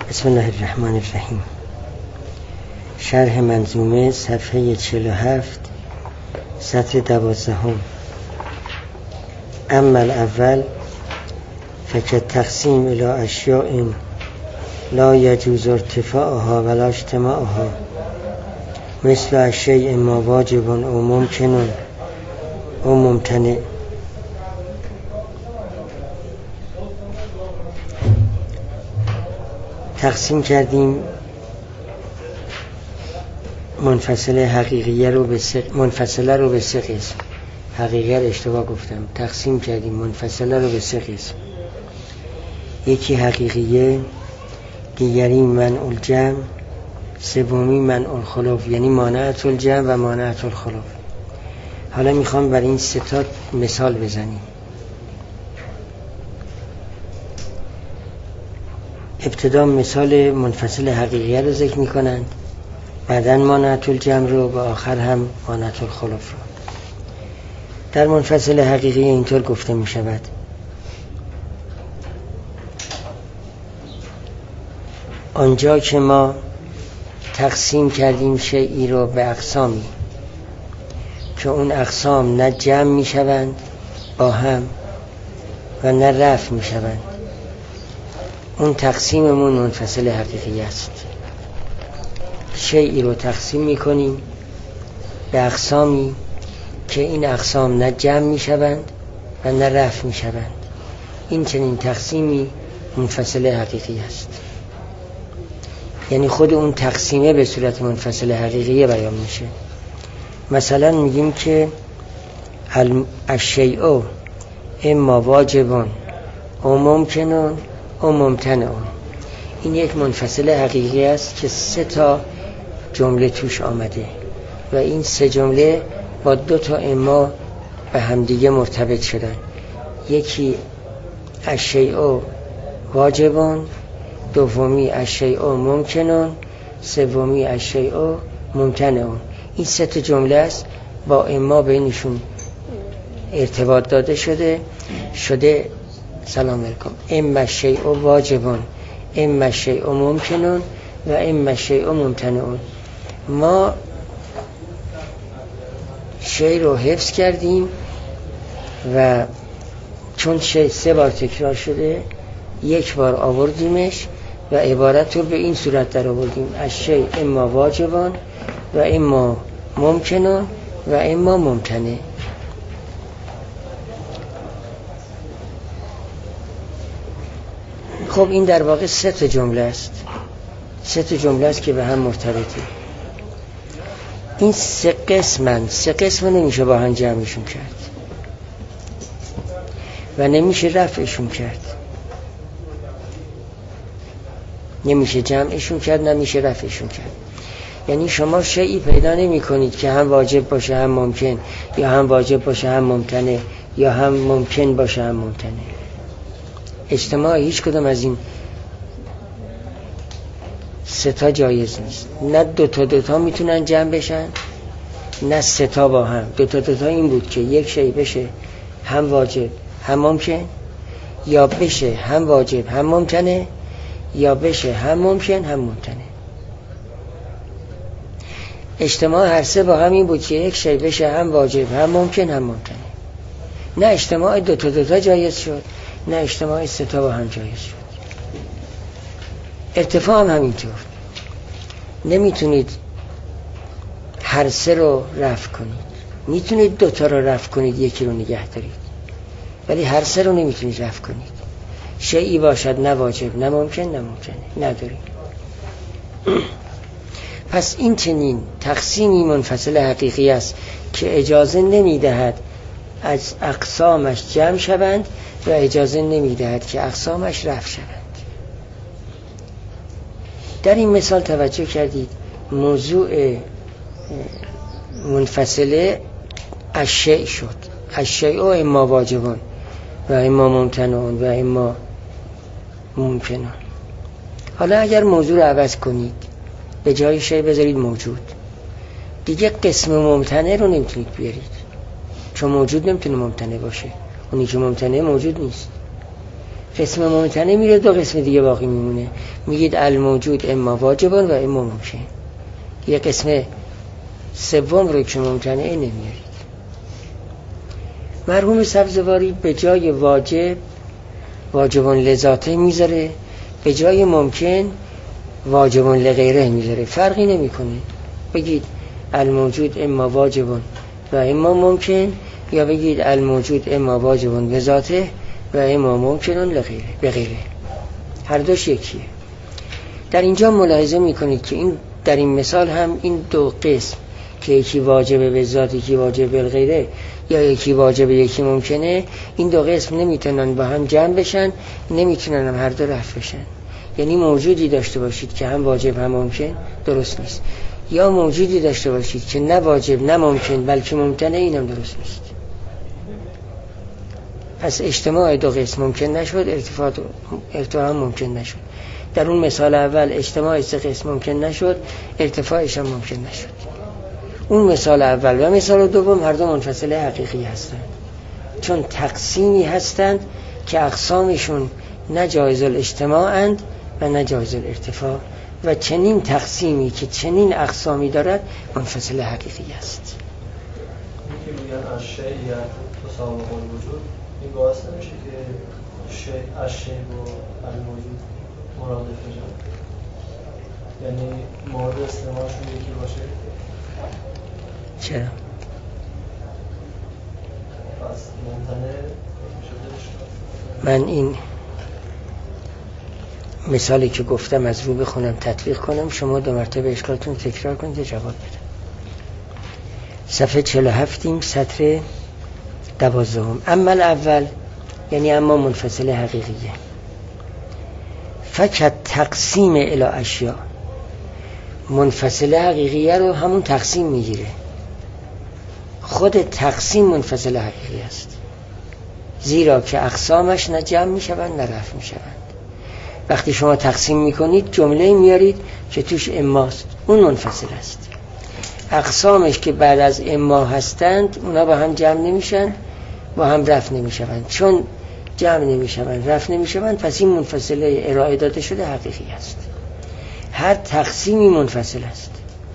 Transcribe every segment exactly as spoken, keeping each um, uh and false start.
بسم الله الرحمن الرحیم. شرح منظومه صفحه چهل و هفت سطر دوازدهم. اما الاول فکر تقسیم الی اشیاء لا یجوز ارتفاعها ولا اجتماعها مثل الشیء ما واجب او ممکن او ممتنع. تقسیم کردیم منفصله حقیقیه رو به سه منفصله رو به سه قسم. حقیقیه رو اشتباه گفتم. تقسیم کردیم منفصله رو به سه قسم. یکی حقیقیه، دیگری منع الجمع، سومی منع الخلف، یعنی مانعت الجمع و مانعت الخلف. حالا میخوام برای این سه تا مثال بزنیم. ابتدا مثال منفصل حقیقیه رو ذکر میکنند، بعداً مانعت الجمع رو و آخر هم مانعت الخلف رو. در منفصل حقیقیه اینطور گفته میشود: آنجا که ما تقسیم کردیم شیئی رو به اقسامی که اون اقسام نه جمع میشوند با هم و نه رفع میشوند، اون تقسیممون منفصل حقیقی است. شیئی رو تقسیم میکنیم به اقسامی که این اقسام نه جمع میشوند و نه رفع میشوند. این چنین تقسیمی منفصل حقیقی است. یعنی خود اون تقسیمه به صورت منفصل حقیقیه بیان میشه. مثلا میگیم که الشیء اما واجب او ممکن او ممتنع. این یک منفصل حقیقی است که سه تا جمله توش آمده و این سه جمله با دو تا اما به همدیگه مرتبط شدن. یکی الشیء واجب، دومی الشیء ممکن، سومی الشیء ممتنع. این سه تا جمله است با اما بینشون ارتباط داده شده شده سلام علیکم اما الشیء واجب اما الشیء ممکن و اما الشیء ممتنع. ما شیء رو حفظ کردیم و چون شیء سه بار تکرار شده یک بار آوردیمش و عبارت رو به این صورت در آوردیم: الشیء اما واجب و اما ممکن و اما ممتنع. خب این در واقع سه تا جمله است. سه تا جمله است که به هم مرتبطه. این سه قسمن سه قسم نمیشه با هم جمعشون کرد و نمیشه رفعشون کرد. نمیشه جمعشون کرد، نمیشه رفعشون کرد. یعنی شما شیئی پیدا نمی کنید که هم واجب باشه هم ممکن، یا هم واجب باشه هم ممتنع، یا هم ممکن باشه هم ممتنع. اجتماع هیچ کدوم از این سه تا جایز نیست. نه دو تا دو تا میتونن جمع بشن، نه سه تا با هم. دو تا دو تا این بود که یک شیء بشه هم واجب هم ممکن، یا بشه هم واجب هم ممتنع، یا بشه هم ممکن هم ممتنع. اجتماع هر سه با هم این بود که یک شیء بشه هم واجب هم ممکن هم ممتنع. نه اجتماع دو تا دو تا جایز شد، نه اجتماع سه تا با هم جایز شد. ارتفاع هم همینطور. نمیتونید هر سه رو رفع کنید. میتونید دو تا رو رفع کنید، یکی رو نگه دارید، ولی هر سه رو نمیتونید رفع کنید. شیئی باشد نه واجب نه ممکن نه ممتنع ندارید. پس این چنین تقسیمی منفصل حقیقی است که اجازه نمیدهد از اقسامش جمع شوند و اجازه نمیدهد که اقسامش رفع شوند. در این مثال توجه کردید موضوع منفصله الشیء شد. الشیء اما واجب و اما ممتنع و اما ممکن. حالا اگر موضوع رو عوض کنید، به جای شیء بذارید موجود، دیگه قسم ممتنع رو نمیتونید بیارید، چون موجود نمیتونه ممتنع باشه. اونی که ممتنع موجود نیست. قسم ممتنع میره، دو قسم دیگه باقی میمونه. میگید الموجود اما واجبان و اما ممکن. یه قسم سوم رو که ممتنع نمیارید. مرحوم سبزواری به جای واجب واجبان لذاته میذاره، به جای ممکن واجبان لغیره میذاره. فرقی نمیکنه بگید الموجود اما واجبان و اما ممکن، یا بگید الموجود اما واجبان لذاته و اما ممکنون لغیره بغیره. هر دوش یکیه. در اینجا ملاحظه میکنید که این در این مثال هم این دو قسم که یکی واجبه به ذات یکی واجبه بالغیره، یا یکی واجبه یکی ممکنه، این دو قسم نمیتونن با هم جمع بشن، نمیتونن هم هر دو رفع بشن. یعنی موجودی داشته باشید که هم واجب هم ممکن، درست نیست. یا موجودی داشته باشید که نه واجب نه ممکن بلکه ممکنه، اینم درست نیست. پس اجتماع دو قسم ممکن نشد، ارتفاع ارتفاع هم ممکن نشد. در اون مثال اول اجتماع سه قسم ممکن نشد، ارتفاعش هم ممکن نشد. اون مثال اول و مثال دوم هر دو منفصله حقیقی هستند، چون تقسیمی هستند که اقسامشون نه جایز الاجتماع اند و نه جایز الارتفاع، و چنین تقسیمی که چنین اقسامی دارد منفصله حقیقی است. میگه میگن از شیء تساوی الوجود، این باعث نمیشه که شیء از شیء و الموجود مرادف بشن؟ یعنی مورد استعمالشون یکی باشه؟ چرا؟ پس ممتنع شده. من این مثالی که گفتم از رو بخونم تطبیق کنم، شما دو مرتبه اشکالتون تکرار کنید جواب بدم. صفحه چهل و هفتیم سطر دوازدهم. اما اول یعنی اما منفصل حقیقیه. فقط تقسیم الی اشیاء، منفصل حقیقیه رو همون تقسیم میگیره. خود تقسیم منفصل حقیقی است، زیرا که اقسامش نه جمع میشوند نه رفع میشوند. وقتی شما تقسیم میکنید جمله میارید که توش اماست، اون منفصل است. اقسامش که بعد از اما هستند اونا با هم جمع نمیشن، با هم رفع نمیشوند. چون جمع نمیشوند رفع نمیشوند، پس این منفصله ارائه داده شده حقیقی است. هر تقسیمی منفصل است.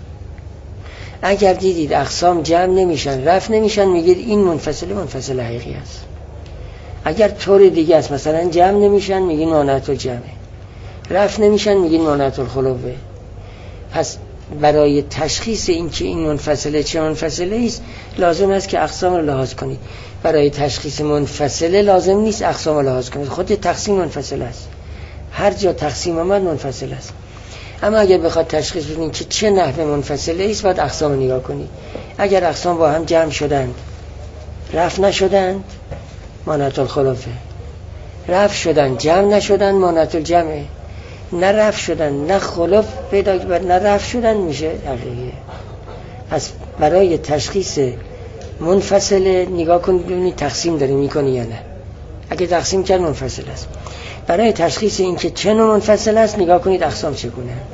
اگر دیدید اقسام جمع نمیشن رفع نمیشن، میگید این منفصله منفصل حقیقی است. اگر طور دیگه است، مثلا جمع نمیشن میگین مانعت الجمع، رفع نمیشن میگین مانعت الخلوه. پس برای تشخیص این که این منفصله چه منفصله است لازم است که اقسام رو لحاظ کنید. برای تشخیص منفصله لازم نیست اقسام رو لحاظ کنید، خود تقسیم منفصل است. هر جا تقسیم آمد منفصل است. اما اگر بخواد تشخیص بدین که چه نحوه منفصله است، باید اقسام رو نگاه کنید. اگر اقسام با هم جمع شدند رفع نشدند مانعت الخلوه، رفع شدند جمع نشدند مانعت الجمع، نه رفع شدن نه خلوف پیدا نه رفع شدن میشه حقیقیه. پس برای تشخیص منفصله نگاه کنید ببینید تقسیم داری میکنی یا نه. اگه تقسیم کرد منفصل است. برای تشخیص این که چه نوع منفصل است نگاه کنید اقسام چگونه اند.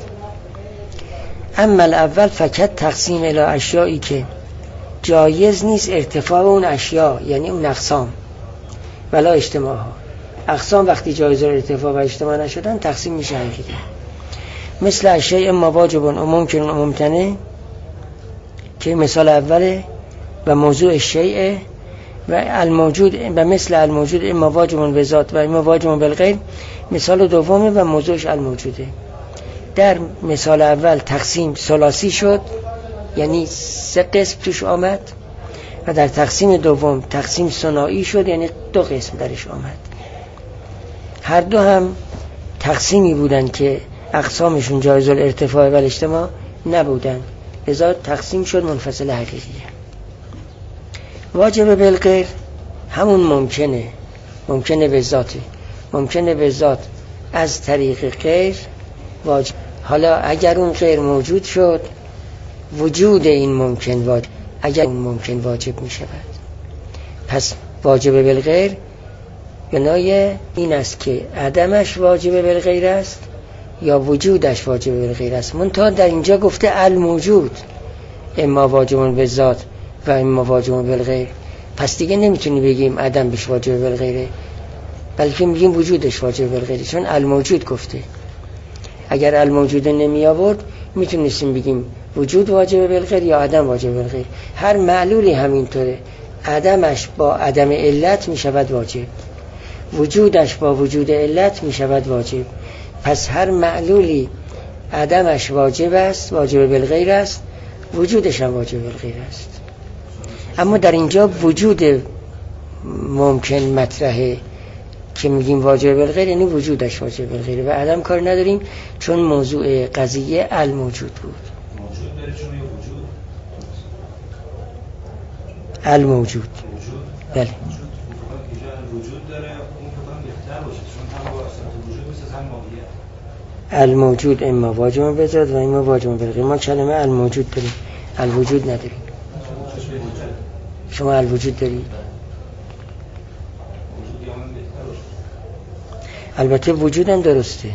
اما الاول فقط تقسیم الی اشیایی که جایز نیست ارتفاع اون اشیا، یعنی اون اقسام ولا اجتماع ها. اقسام وقتی جایز ارتفاع و اجتماع نشدن تقسیم میشه حقیقی. مثل اشیاء اما واجبون و ممکن و ممتنه که مثال اوله و موضوع شیء و الموجود و مثل الموجود اما واجبون به ذات و اما واجبون بالغیر مثال دومه و موضوعش الموجوده. در مثال اول تقسیم ثلاثی شد، یعنی سه قسم توش آمد، و در تقسیم دوم تقسیم ثنایی شد، یعنی دو قسم درش آمد. هر دو هم تقسیمی بودن که اقسامشون جایز الارتفاع و الاجتماع نبودن، لذا تقسیم شد منفصل حقیقیه. واجب بالغیر همون ممکنه، ممکنه به ذاته، ممکنه به ذات از طریق غیر واجب. حالا اگر اون غیر موجود شد وجود این ممکن واجب، اگر اون ممکن واجب می شود. پس واجب بالغیر بنای این است که عدمش واجب بالغیر است یا وجودش واجب بالغیر است. منتها در اینجا گفته الموجود اما واجبون به ذات و اما واجبون بالغیر، پس دیگه نمیتونی بگیم عدم بهش واجب بالغیره. بلکه میگیم وجودش واجب بالغیره، چون الموجود گفته. اگر الموجود نمی آورد میتونستیم بگیم وجود واجب بالغیر یا عدم واجب بالغیر. هر معلولی همینطوره، عدمش با عدم علت میشود واجب، وجودش با وجود علت میشود واجب. پس هر معلولی عدمش واجب است، واجب بالغیر است، وجودش هم واجب بالغیر است. اما در اینجا وجود ممکن مطرحه که میگیم واجب بالغیر، یعنی وجودش واجب بالغیره و عدم کار نداریم، چون موضوع قضیه الموجود بود. موجود داره چون یه وجود الموجود بله وجود وجود داره، اون فقط بهتر باشه چون هم با اصالت وجود مثل هم ماهیت. الموجود اما واجب بذات و اما واجب بالغیر. ما کلمه الموجود داریم، الوجود نداریم. شما الوجود دارید؟ البته وجود هم درسته.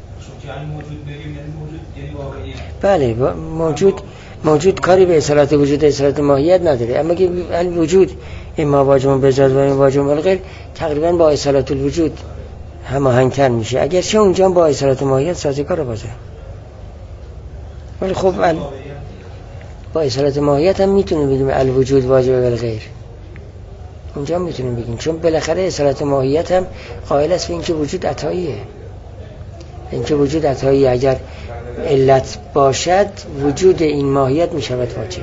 بله موجود موجود کاری به اصالت وجود اصالت ماهیت نداره، اما که الوجود اما واجب بذات و اما واجب بالغیر تقریبا با اصالت الوجود هماهنگتر میشه، اگرچه اونجا با اصالت ماهیت سازگار بازه. ولی خب ال... با اصالت ماهیت هم میتونیم بگیم الوجود واجب بالغیر، اونجا میتونیم بگیم، چون بالاخره اصالت ماهیت هم قائل است به اینکه وجود عطاییه. اینکه وجود عطاییه، اگر علت باشد وجود این ماهیت میشود واجب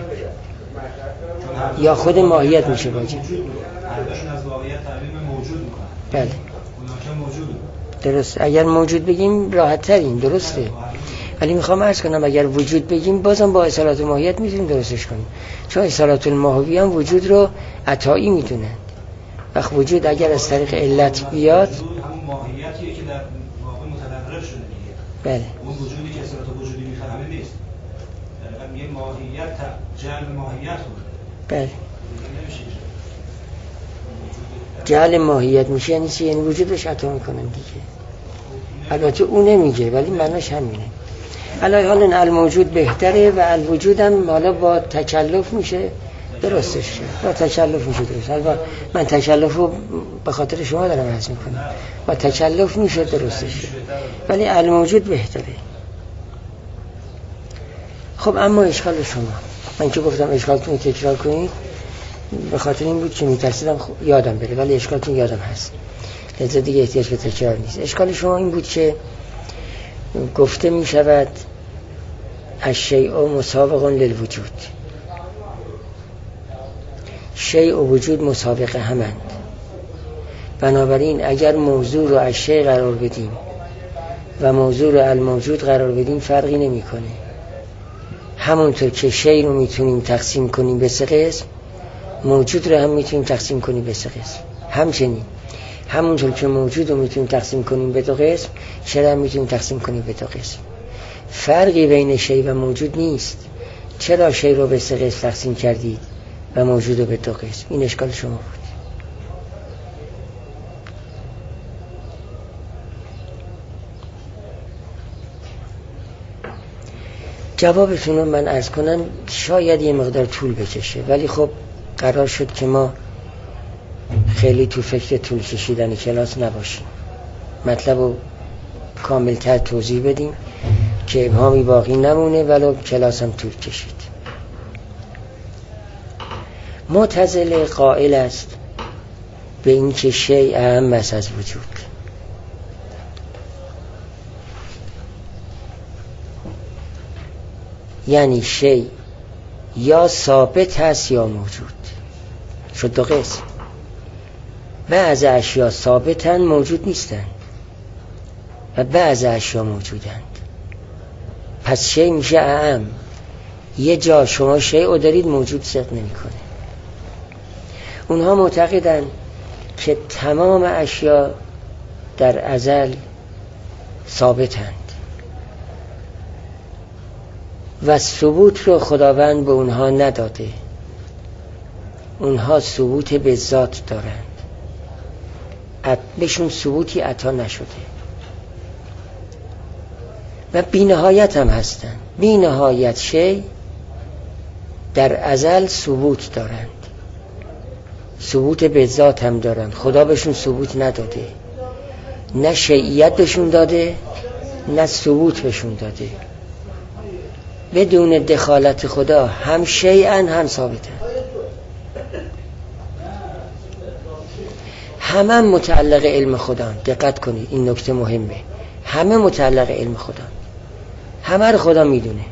یا خود ماهیت میشه واجب. هرداشون از واقعیت تعبیر موجود میکنن. بله اونها موجود. درست، اگر موجود بگیم راحت ترین، درسته. ولی میخوام عرض کنم اگر وجود بگیم بازم با اصالت ماهیت میتونیم درستش کنیم، چون اصالت الماهوی هم وجود رو عطایی میدونن. وقت وجود اگر از طریق علت بیاد همون ماهیتیه که در واقع متدرر شده دیگه. بله اون وجودی که اصالت وجودی میفهمه نیست، در یه ماهیت جعل ماهیت بود. بله جعل ماهیت میشه یعنی چی؟ یعنی وجودش عطا میکنن دیگه. البته اون نمیگه ولی معناش همینه. علی حال الموجود بهتره و الوجود هم حالا با تکلف میشه درستش شد، با تکلف میشه درست. البته من تکلف رو به خاطر شما دارم عرض میکنم، با تکلف میشه درستش شد، ولی الموجود بهتره. خب اما اشکال شما، من که گفتم اشکالتون تکرار کنید به خاطر این بود که میترسیدم یادم بره، ولی اشکالتون یادم هست، لذا دیگه احتیاج به تکرار نیست. اشکال شما این بود که گفته می شود الشیء مسابق للوجود، شیء و وجود مسابقه همند، بنابراین اگر موضوع رو از شیء قرار بدیم و موضوع رو الموجود قرار بدیم فرقی نمی کنه. همونطور که شیء رو میتونیم تقسیم کنیم به سه قسم، موجود رو هم میتونیم تقسیم کنیم به سه قسم. همچنین همونطور که موجود رو میتونیم تقسیم کنیم به دو قسم، شیء هم میتونیم تقسیم کنیم به دو قسم. فرقی بین شیء و موجود نیست. چرا شیء رو به سه قسم تقسیم کردید و موجود رو به دو قسم؟ این اشکال شما بود. جوابتون رو من عرض کنم شاید یه مقدار طول بکشه، ولی خب قرار شد که ما خیلی تو فکر طول کشیدن کلاس نباشیم، مطلب رو کاملتر توضیح بدیم که ابهامی باقی نمونه ولو کلاس هم طول کشید. معتزله قائل است به این که شیء اهم است از وجود، یعنی شیء یا ثابت هست یا موجود. شد دو قسم. بعض اشیا ثابتن موجود نیستن و بعض اشیا موجودند. پس شیء میشه اعم. یه جا شما شیء رو دارید موجود صدق نمی کنه. اونها معتقدن که تمام اشیا در ازل ثابتند و ثبوت رو خداوند به اونها نداده، اونها ثبوت به ذات دارند، بهشون ثبوتی عطا نشده و بی نهایت هم هستند. بی نهایت شیء در ازل ثبوت دارند، ثبوت به ذات هم دارند، خدا بهشون ثبوت نداده. نه شیعیت بهشون داده نه ثبوت بهشون داده. بدون دخالت خدا هم شیئن هم ثابتن. همه متعلق علم خدا. دقت کنید این نکته مهمه. همه متعلق علم خدا. همه رو خدا میدونه.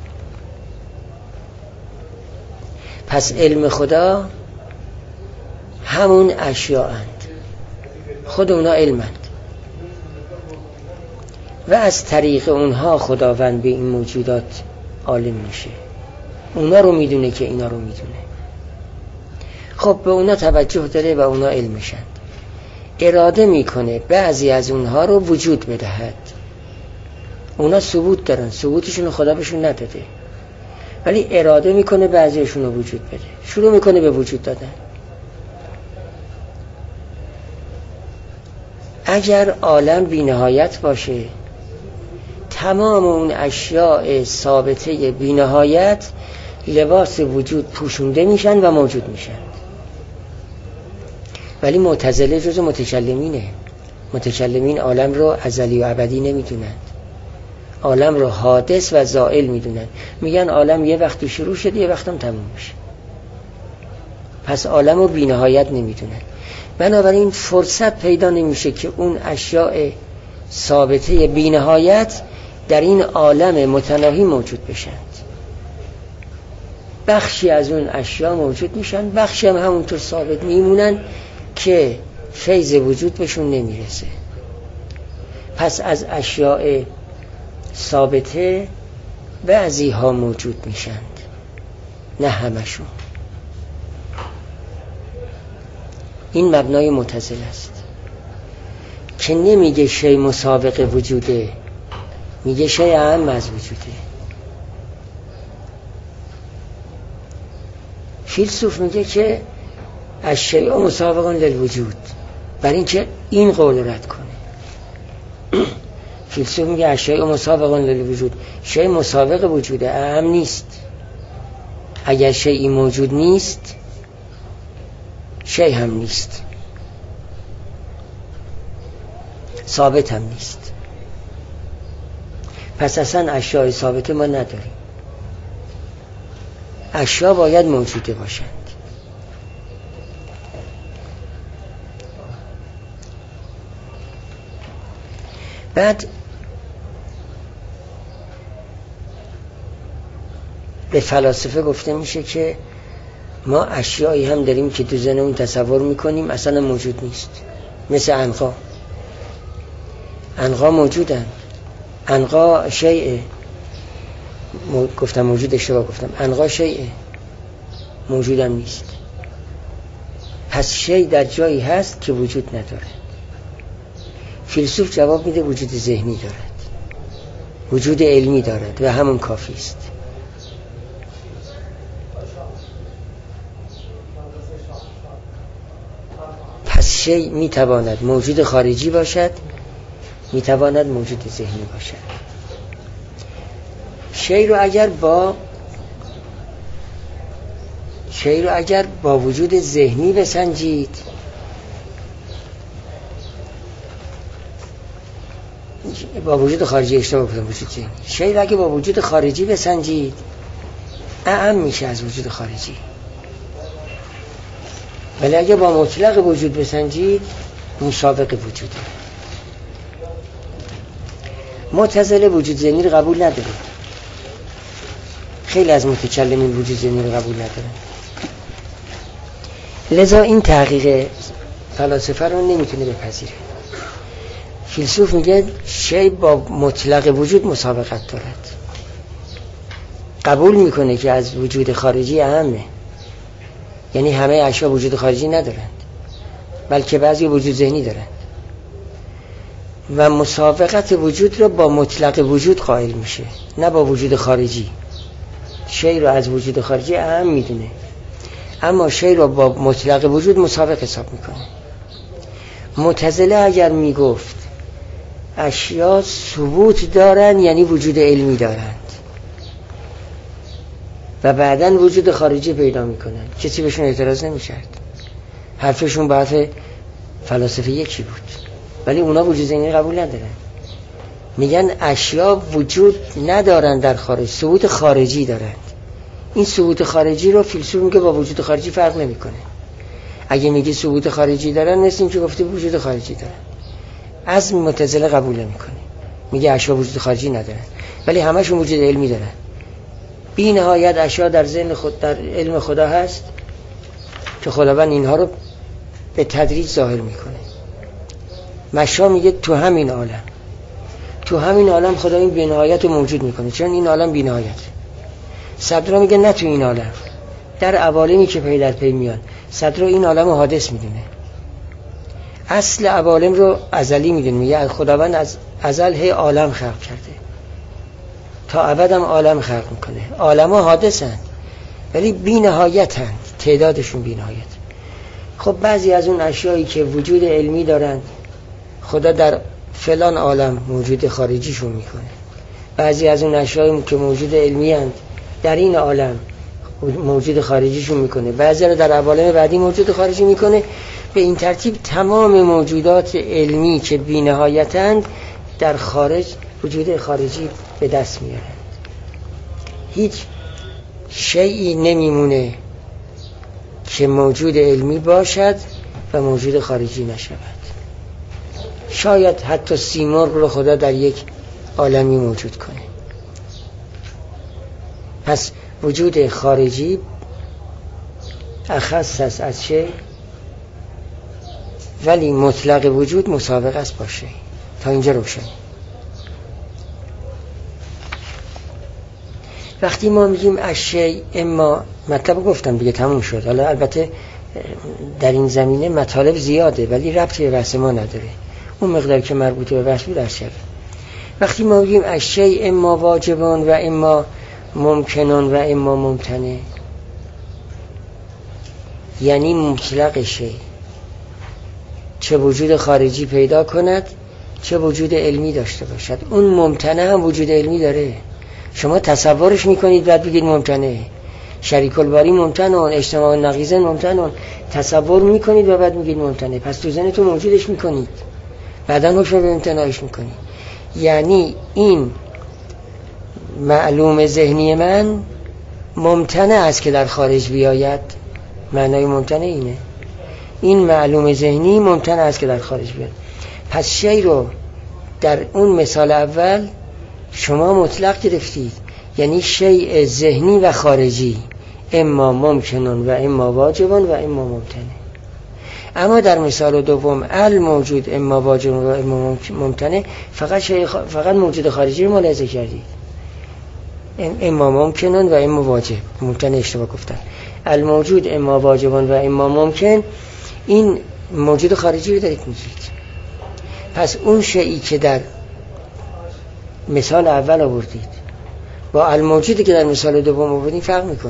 پس علم خدا همون اشیاءند، خود اونا علمند و از طریق اونها خداوند به این موجودات عالم میشه. اونا رو میدونه که اینا رو میدونه. خب به اونا توجه داره و اونا علمشند. اراده میکنه بعضی از اونها رو وجود بدهد. اونا ثبوت دارن، ثبوتشون خدا بهشون نداده، ولی اراده میکنه بعضیشون رو وجود بده. شروع میکنه به وجود دادن. اگر عالم بی نهایت باشه، تمام اون اشیاء ثابته بی نهایت لباس وجود پوشونده میشن و موجود میشن. ولی معتزله جزو متکلمینه. متکلمین عالم رو ازلی و ابدی نمیدونن، عالم رو حادث و زائل میدونن. میگن عالم یه وقتی شروع شد یه وقتم تموم میشه. پس عالم رو بی نهایت نمیدونن. بنابراین فرصت پیدا نمیشه که اون اشیاء ثابته بی نهایت در این عالم متناهی موجود بشند. بخشی از اون اشیاء موجود میشن، بخشی هم همونطور ثابت میمونن که فیض وجود بهشون نمیرسه. پس از اشیاء ثابته بعضی ها موجود میشند، نه همشون. این مبنای معتزله است که نمیگه شی مسابق وجوده، میگه شی اهم از وجوده. فیلسوف میگه که الشیء مسابق للوجود، برای اینکه این قول رد کنه. فیلسوف میگه الشیء مسابق للوجود، شی مسابق وجوده، اهم نیست. اگر شیئی موجود نیست شی هم نیست، ثابت هم نیست. پس اصلا اشیاء ثابت ما نداریم. اشیاء باید موجوده باشند. بعد به فلاسفه گفته میشه که ما اشیایی هم داریم که تو ذهنمون تصور میکنیم اصلا موجود نیست. مثل عنقا. عنقا موجودن. عنقا شیء مو... گفتم موجود، اشتباه گفتم. عنقا شیء موجودم نیست. پس شیء در جایی هست که وجود نداره. فیلسوف جواب میده وجود ذهنی دارد، وجود علمی دارد و همون کافی است. پس شیء میتواند موجود خارجی باشد، میتواند موجود ذهنی باشد. شیء رو اگر با شیء رو اگر با وجود ذهنی بسنجید، با وجود خارجی اشتباه کردم، وجود ذهنی. شیء رو اگه با وجود خارجی بسنجید اعم میشه از وجود خارجی، ولی اگه با مطلق وجود بسنجید مسابق وجوده. معتزله وجود ذهنی رو قبول نداره. خیلی از متکلمین وجود ذهنی رو قبول ندارن. لذا این تحقیق فلاسفه رو نمیتونه بپذیره. فیلسوف میگه شی با مطلق وجود مسابقت دارد. قبول میکنه که از وجود خارجی اهمه، یعنی همه اشیا وجود خارجی ندارند بلکه بعضی وجود ذهنی دارند و مسابقت وجود رو با مطلق وجود قائل میشه، نه با وجود خارجی. شی رو از وجود خارجی اهم میدونه، اما شی رو با مطلق وجود مسابق حساب میکنه. معتزله اگر میگفت اشیا ثبوت دارن یعنی وجود علمی دارند و بعداً وجود خارجی پیدا میکنن، کسی بهشون اعتراض نمیشد. حرفشون با حرف فلاسفه یکی بود. ولی اونا وجود ذهنی قبول ندارن. میگن اشیا وجود ندارن در خارج، ثبوت خارجی دارند. این ثبوت خارجی رو فیلسوف میگه با وجود خارجی فرق نمیکنه. اگه میگی ثبوت خارجی دارن، مثل این که گفته وجود خارجی دارن. از معتزله قبول نمیکنه، میگه اشیا وجود خارجی ندارن ولی همشون وجود علمی دارن. بی نهایت اشیا در ذهن خود، در علم خدا هست که خداوند اینها رو به تدریج ظاهر میکنه. مشا میگه تو همین عالم، تو همین عالم خدا این بی نهایت رو موجود میکنه، چون این عالم بی نهایت. صدرا میگه نه تو این عالم، در عوالمی که پی در پی میان. صدرا این عالم حادث میدونه، اصل عوالم رو ازلی میدونه. میگه خداوند از ازل هی عالم خلق کرده، تا ابدم عالم خلق میکنه. عالم‌ها حادثن ولی بی نهایتن، تعدادشون بی نهایت. خب بعضی از اون اشیایی که وجود علمی دارن، خدا در فلان عالم موجود خارجیشون میکنه. بعضی از اون اشیایی که موجود علمی هستند در این عالم موجود خارجیشون میکنه، بعضی رو در عوالم بعدی موجود خارجی میکنه. به این ترتیب تمام موجودات علمی که بی نهایتند در خارج وجود خارجی به دست میارن. هیچ شیئی نمیمونه که موجود علمی باشد و موجود خارجی نشود. شاید حتی سیمرغ رو خدا در یک عالمی موجود کنه. پس وجود خارجی اخص است از شی، ولی مطلق وجود مسابقه است با شی. تا اینجا روشن. وقتی ما میگیم اشی، اما مطلب گفتم دیگه، تموم شد. حالا البته در این زمینه مطالب زیاده ولی ربطی به بحث ما نداره. اون مقدار که مربوط به بحث بود ارشد. وقتی ما میگیم اشی اما واجبان و اما ممکنون و اما ممتنع، یعنی مطلق شی چه وجود خارجی پیدا کند چه وجود علمی داشته باشد. اون ممتنع هم وجود علمی داره. شما تصورش میکنید بعد بگید ممتنع. شریک الباری ممتنع، اجتماع نقیضه ممتنع. تصور میکنید و بعد میگید ممتنع. پس تو ذهنتون موجودش میکنید، بعداً حکم به امتناعش میکنید. یعنی این معلوم ذهنی من ممتنع است که در خارج بیاید. معنای ممتنع اینه، این معلوم ذهنی ممتنع است که در خارج بیاید. پس شی رو در اون مثال اول شما مطلق گرفتید، یعنی شیء ذهنی و خارجی، اما ممکنون و اما واجبون و اما ممتنع. اما در مثال دوم الموجود اما واجب و اما ممتنع، فقط شیء خ... فقط موجود خارجی رو ملاحظه کردید. اما ممکنون و اما واجب، ممتنع اشتباه گفتن. الموجود اما واجبون و اما ممکن، این موجود خارجی رو دارید میگید. پس اون شیئی که در مثال اول آوردید با الموجودی که در مثال دوم آوردید فرق میکنه.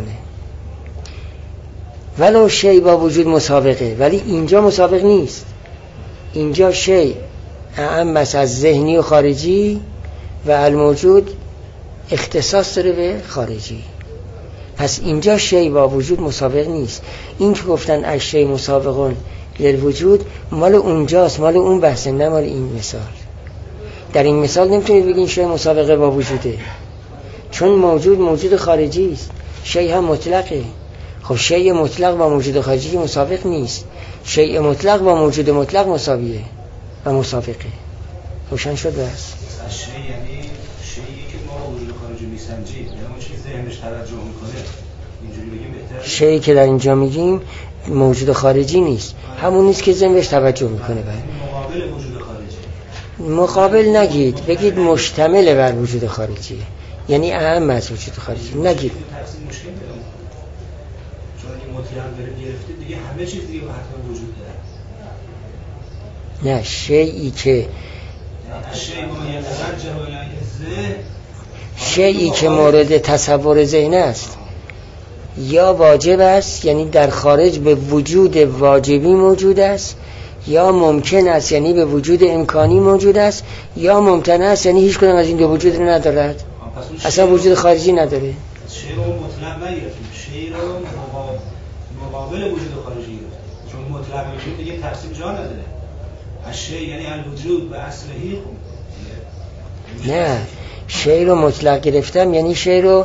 ولو شی با وجود مسابقه، ولی اینجا مسابق نیست. اینجا شی اعم است از ذهنی و خارجی و الموجود اختصاص داره به خارجی. پس اینجا شی با وجود مسابق نیست. این که گفتن اشی مسابقون للوجود مال اونجاست، مال اون بحثه، نه مال این مثال. در این مثال نمیتونید بگین شی مسابقه با وجوده، چون موجود موجود خارجی است، شی هم مطلقه. خب شی مطلق با موجود خارجی مسابق نیست، شی مطلق با موجود مطلق مساویه و مسابقه. روشن شد بس. شی یعنی شیئی که ما با وجود خارجی میسنجیم، یعنی اون چیزی ذهنش توجه میکنه. اینجوری بگیم بهتره. شیئی که در اینجا میگیم موجود خارجی نیست، همون نیست که ذهن بهش توجه میکنه. بعد مقابل وجود خارجی، مقابل نگید، بگید مشتمل بر وجود خارجی، یعنی اهم از وجود خارجی نگید. تفسیر مشکل داره، چون این مطلق داره گرفته دیگه همه چیز دیگه حتما وجود داره. نه، شیئی که شیئی که مورد تصور ذهن است یا واجب است، یعنی در خارج به وجود واجبی موجود است، یا ممکن است یعنی به وجود امکانی موجود است، یا ممتنع است یعنی هیچ کدام از این دو وجود رو ندارد، اصلا وجود خارجی نداره. شی رو مطلق نگرفتیم، شی رو مقابل وجود خارجی گرفتیم، چون مطلق میشه دیگه تفسیر جا نداره. الشیء یعنی الوجود به اصلهی. نه، شی رو مطلق گرفتم یعنی شی رو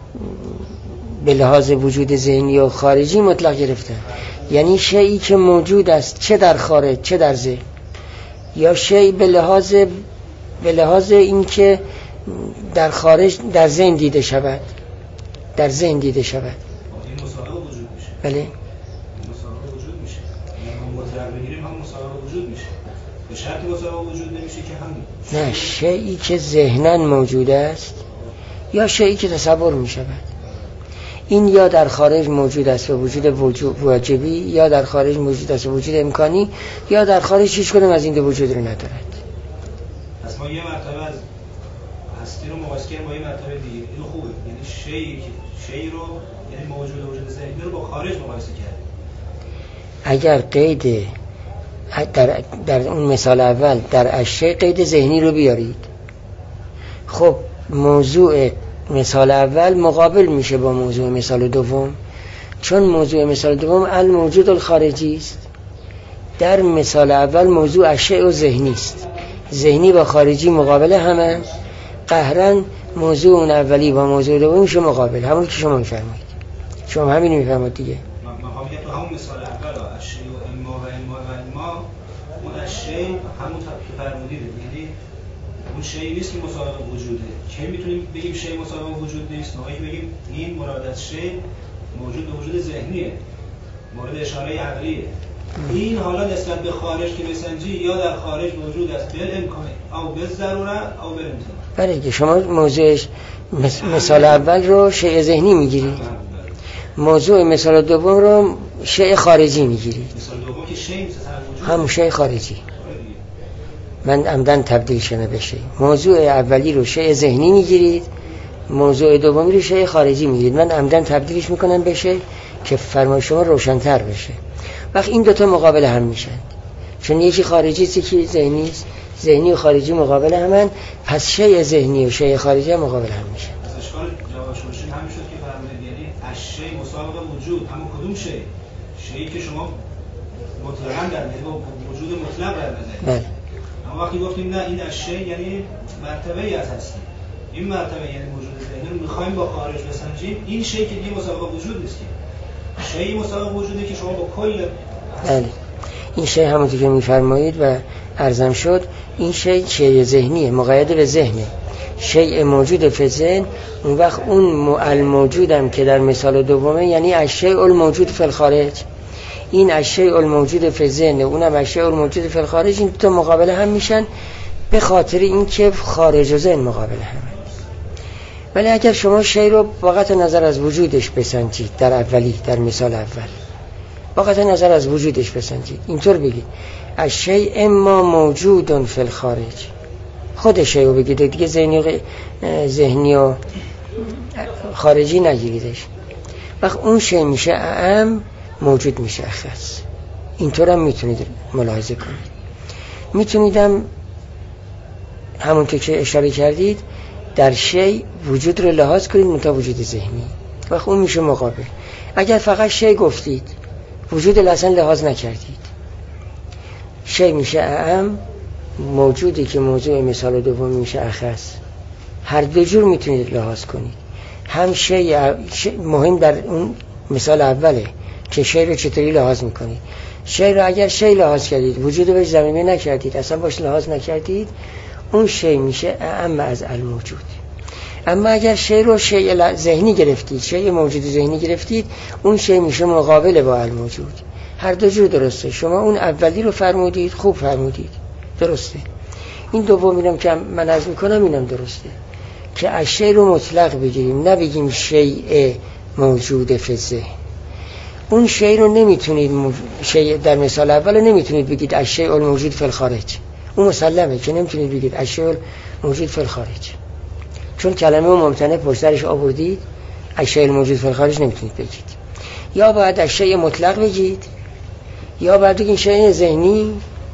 به لحاظ وجود ذهنی و خارجی مطلق گرفتم، یعنی شیئی که موجود است چه در خارج چه در ذهن، یا شی به لحاظ به لحاظ این که در خارج در ذهن دیده شود، در ذهن دیده شود. این مساوی وجود میشه. بله. این مساوی وجود میشه. یعنی مطلق بگیریم هم مساوی وجود میشه. به شرطی مساوی وجود نمیشه که هم نه، شیئی که ذهناً موجود است یا شیئی که تصور میشود، این یا در خارج موجود است و وجود واجبی، یا در خارج موجود است و وجود امکانی، یا در خارج هیچ کدوم از این دو وجود رو ندارد. پس ما یه مرتبه از هستی رو مقایسه کردیم با یه مرتبه دیگه، این خوبه. یعنی شیئی که شی رو یعنی موجود و وجود ذهنی رو با خارج مقایسه کردیم. اگر قید در, در اون مثال اول در اشیاء قید ذهنی رو بیارید، خب موضوع مثال اول مقابل میشه با موضوع مثال دوم، چون موضوع مثال دوم الموجود الخارجی است. در مثال اول موضوع اشیاء و ذهنی است، ذهنی و خارجی مقابل همه، قهرن موضوع اون اولی با موضوع دوم میشه مقابل، همون که شما میفرمایید. شما همین میفرمایید دیگه. مقام تو همون مثال اول اشیاء و اما و اما و اما، اون اشیاء همون که فرمودید، یعنی اون شی نیست که مساوی وجوده. کی میتونیم بگیم شی مساوی وجود نیست؟ ما بگیم این مراد از شی موجود به وجود ذهنیه، مورد اشاره عقلیه. این حالا نسبت به خارج که بسنجی، یا در خارج موجود است به امکان او به ضروره او به امکان. بله که شما موضوعش مثال اول رو شی ذهنی میگیرید، موضوع مثال دوم رو شی خارجی میگیرید. مثال دوم که شی نیست، همون شی خارجی. من عمدن تبدیل شده بشه. موضوع اولی رو شی ذهنی میگیرید، موضوع دومی رو شی خارجی میگیرید. من عمدن تبدیلش میکنم بشه که فرمای شما روشن‌تر بشه. وقت این دوتا مقابل هم میشن، چون یکی خارجی است یکی ذهنی است، ذهنی و خارجی مقابل همن، پس شی ذهنی و شی خارجی هم مقابل هم میشن. از اشکال جواب شما همین شد که فرمودید، یعنی اشی مساوی وجود، اما کدوم شی؟ شی که شما مطلقاً در وجود مطلق در نظر. بله. اما وقتی گفتیم نه این اشی یعنی مرتبه‌ای از هستی، این مرتبه یعنی وجود ذهنی رو می‌خوایم با خارج بسنجیم، این شی که دیگه مساوی وجود نیست که شی مساوی وجوده که شما با کل. بله. این شی همونطور که می‌فرمایید و عرضم شد، این شی شی ذهنیه، مقید به ذهنه، شی موجود فی ذهن. اون وقت اون الموجودم که در مثال دومه یعنی الشیء الموجود فی الخارج، این الشیء الموجود فی ذهن، اونم الشیء الموجود فی الخارج، این تو مقابل هم میشن به خاطر اینکه خارج و ذهن مقابل هم. ولی اگر شما شی رو واقعا نظر از وجودش بسنجید، در اولی در مثال اول واقعا نظر از وجودش بسنجید، اینطور بگید الشیء اما موجود فی الخارج، خود شی رو بگید دیگه، ذهنی و ذهنی و خارجی نگیریدش. وقت اون شی میشه اعم، موجود میشه اخص. اینطور هم میتونید ملاحظه کنید. میتونیدم همونطور که اشاره کردید در شی وجود رو لحاظ کنید منتها وجود ذهنی، وقت اون میشه مقابل. اگر فقط شی گفتید وجود اصلا لحاظ نکردید، شی میشه اعم، موجودی که موضوع مثال دوم میشه اخص. هر دو جور میتونید لحاظ کنید. هم شی مهم در اون مثال اوله که شی رو چطوری لحاظ میکنید. شی رو اگر شی لحاظ کردید وجود رو بهش ضمیمه نکردید، اصلا باش لحاظ نکردید، اون شی میشه اعم از الموجود. اما اگر شی رو شی ذهنی گرفتید، شی موجود ذهنی گرفتید، اون شی میشه مقابل با الموجود. هر دو جور درسته. شما اون اولی رو فرمودید، خوب فرمودید، درسته. این دومینم که من عرض میکنم اینم درسته که اشی رو مطلق بگیریم، نبگیم شیء موجود فی ذهن. اون شی رو نمیتونید م... شی در مثال اول نمیتونید بگید الشیء الموجود فی الخارج، اون مسلمه که نمیتونید بگید الشیء الموجود فی الخارج، چون کلمه ممتنع پشت سرش آوردید. الشیء الموجود فی الخارج نمیتونید بگید. یا باید الشیء مطلق بگید، یا باید بگید شیء ذهنی،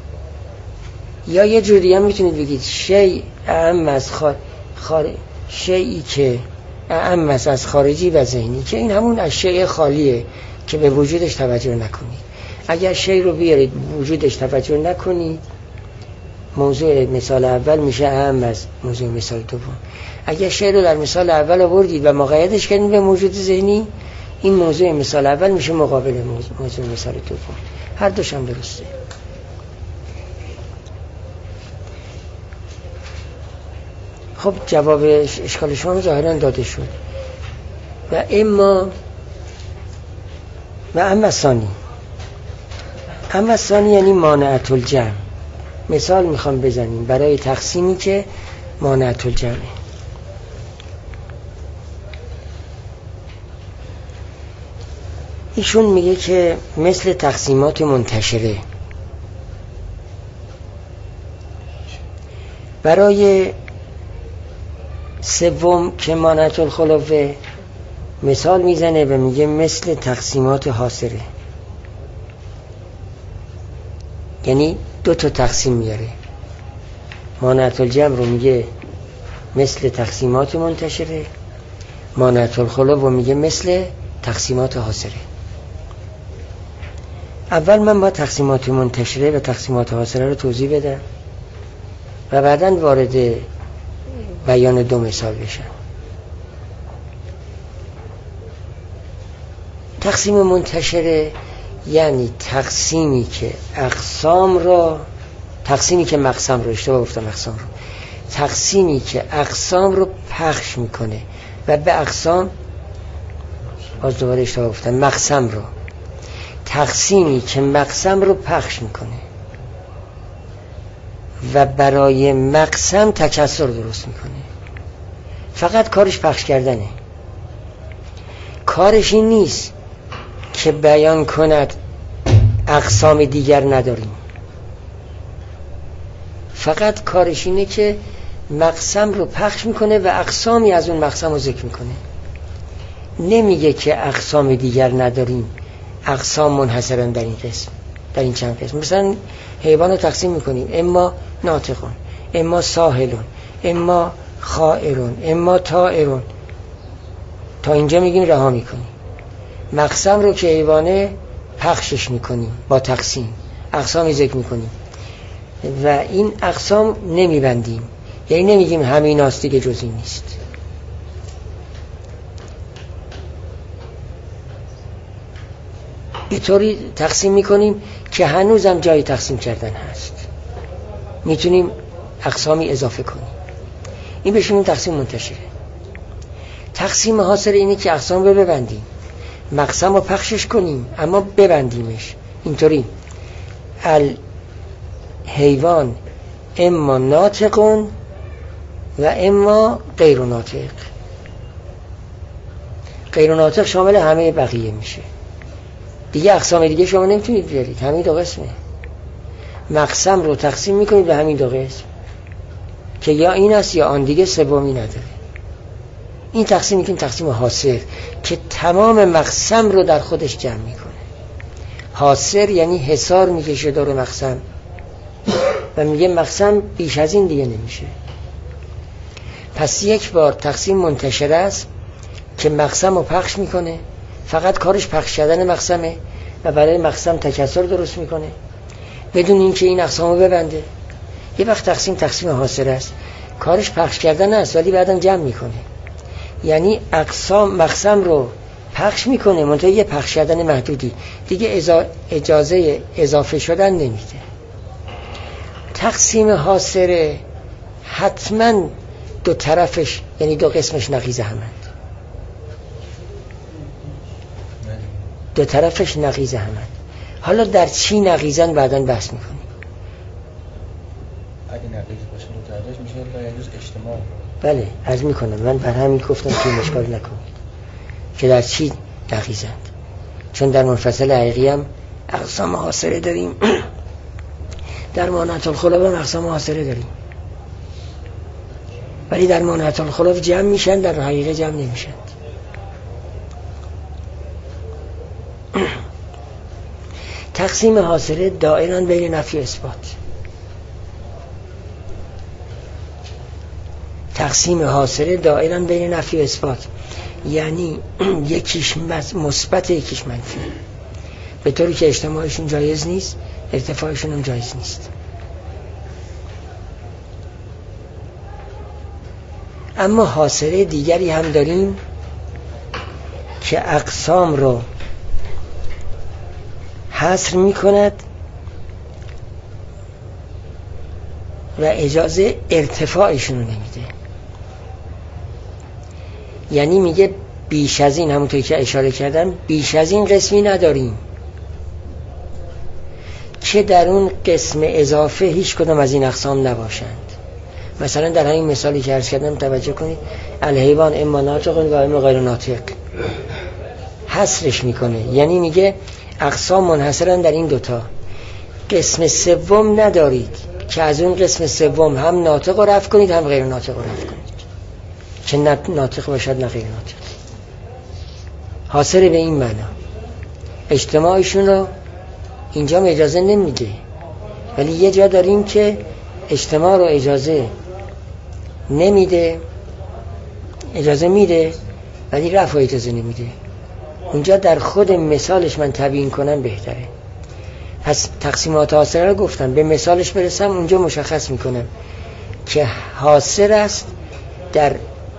یا یه جوری هم میتونید بگید شیء اعم از خارج، خار... شیئی که اعم از خارجی و ذهنی، که این همون اشیاء خالیه که به وجودش توجه نکنید. اگر شی رو بیارید وجودش توجه نکنید، موضوع مثال اول میشه اهم از موضوع مثال دوم. اگر شعر رو در مثال اول آوردید و مقایدش کردید به موجود ذهنی، این موضوع مثال اول میشه مقابل موضوع, موضوع مثال دوم. هر دوش هم درسته. خب جواب اشکال شما ظاهرا داده شد. و اما و اما ثانی اما ثانی یعنی مانعت الجمع. مثال میخوام بزنیم برای تقسیمی که مانعت الجمعه. ایشون میگه که مثل تقسیمات منتشره، برای سوم که مانعت الخلوه مثال میزنه و میگه مثل تقسیمات حاصره، یعنی دو تا تقسیم میاره. مانعت الجمع رو میگه مثل تقسیمات منتشره، مانعت الخلوه رو میگه مثل تقسیمات حاصره. اول من با تقسیمات منتشره و تقسیمات حاصره رو توضیح بدم و بعداً وارد بیان دو مثال بشم. تقسیم منتشره یعنی تقسیمی که اقسام را تقسیمی که مقسم رو اشتباه گفتم اقسام رو تقسیمی که اقسام رو پخش میکنه و به اقسام باز دوباره اشتباه گفتم مقسم رو تقسیمی که مقسم رو پخش میکنه و برای مقسم تکثر درست میکنه. فقط کارش پخش کردنه، کارش این نیست که بیان کند اقسام دیگر نداریم. فقط کارش اینه که مقسم رو پخش میکنه و اقسامی از اون مقسم رو ذکر میکنه. نمیگه که اقسام دیگر نداریم، اقسام منحصرن در این قسم، در این چند قسم. مثلا حیوان رو تقسیم میکنیم، اما ناطقون، اما ساحلون، اما خائرون، اما طائرون، تا اینجا میگیم رها میکنیم. مقسم رو که حیوانه پخشش میکنیم با تقسیم، اقسامی ذکر میکنیم و این اقسام نمیبندیم، یعنی نمیگیم همین هاست دیگه جز این نیست. به طوری تقسیم میکنیم که هنوزم جای تقسیم کردن هست، میتونیم اقسامی اضافه کنیم. این بهش میگیم تقسیم منتشره. تقسیم حاصل اینه که اقسام رو ببندیم، مقسم رو پخشش کنیم اما ببندیمش. اینطوری الحیوان اما ناطقون و اما غیر ناطق. غیر ناطق شامل همه بقیه میشه دیگه، اقسام دیگه شما نمیتونید بیارید، همین دو قسمه. مقسم رو تقسیم میکنید به همین دو قسم که یا این است یا آن، دیگه سومی نداره. این تقسیم میکنیم تقسیم حاصر که تمام مقسم رو در خودش جمع میکنه. حاصر یعنی حصار میکشه دور مقسم و میگه مقسم بیش از این دیگه نمیشه. پس یک بار تقسیم منتشر است که مقسم رو پخش میکنه، فقط کارش پخش کردن مقسمه و برای مقسم تکثر درست میکنه بدون اینکه این اقسام رو ببنده. یه وقت تقسیم تقسیم حاصل است، کارش پخش کردن است ولی بعدم جمع میکنه، یعنی اقسام مقسم رو پخش میکنه منتها یه پخش کردن محدودی، دیگه اجازه اضافه شدن نمیده. تقسیم حاصل حتما دو طرفش یعنی دو قسمش نقیض همند، دو طرفش نقیض همند. حالا در چی نقیضن بعداً بحث میکنیم. اگه نقیض باشه دو طرفش میشه لا یجوز اجتماع. بله عرض میکنم، من بر همین گفتم که مشکل نکنید که در چی نقیضند، چون در منفصل حقیقی هم اقسام حاصله داریم، در مانعت الخلوه هم اقسام حاصله داریم، ولی در مانعت الخلوه جمع میشن، در حقیقه جمع نمیشن. تقسیم حاصله دائران بین نفی و اثبات. تقسیم حاصله دائران بین نفی و اثبات یعنی یکیش مثبت یکیش منفی، به طوری که اجتماعشون جایز نیست ارتفاعشون هم جایز نیست. اما حاصله دیگری هم داریم که اقسام رو حصر می کند و اجازه ارتفاعشون رو نمیده. یعنی میگه بیش از این، همونطور که اشاره کردم، بیش از این قسمی نداریم که در اون قسم اضافه هیچ کدام از این اقسام نباشند. مثلا در همین مثالی که عرض کردم توجه کنید، الحیوان اما ناطق و اما غیر ناطق حصرش میکنه، یعنی میگه اقسام منحصرن در این دوتا، قسم سوم ندارید که از اون قسم سوم هم ناطق رو رفع کنید هم غیر ناطق رو رفع کنید، که نه ناطق باشد نه غیر ناطق. حاصل به این معنا اجتماعشون رو اینجا اجازه نمیده، ولی یه جا داریم که اجتماع رو اجازه نمیده، اجازه میده ولی رفع اجازه نمیده. اونجا در خود مثالش من تبیین کنم بهتره. پس تقسیمات حاصله رو گفتم، به مثالش برسم اونجا مشخص میکنم که حاصل است در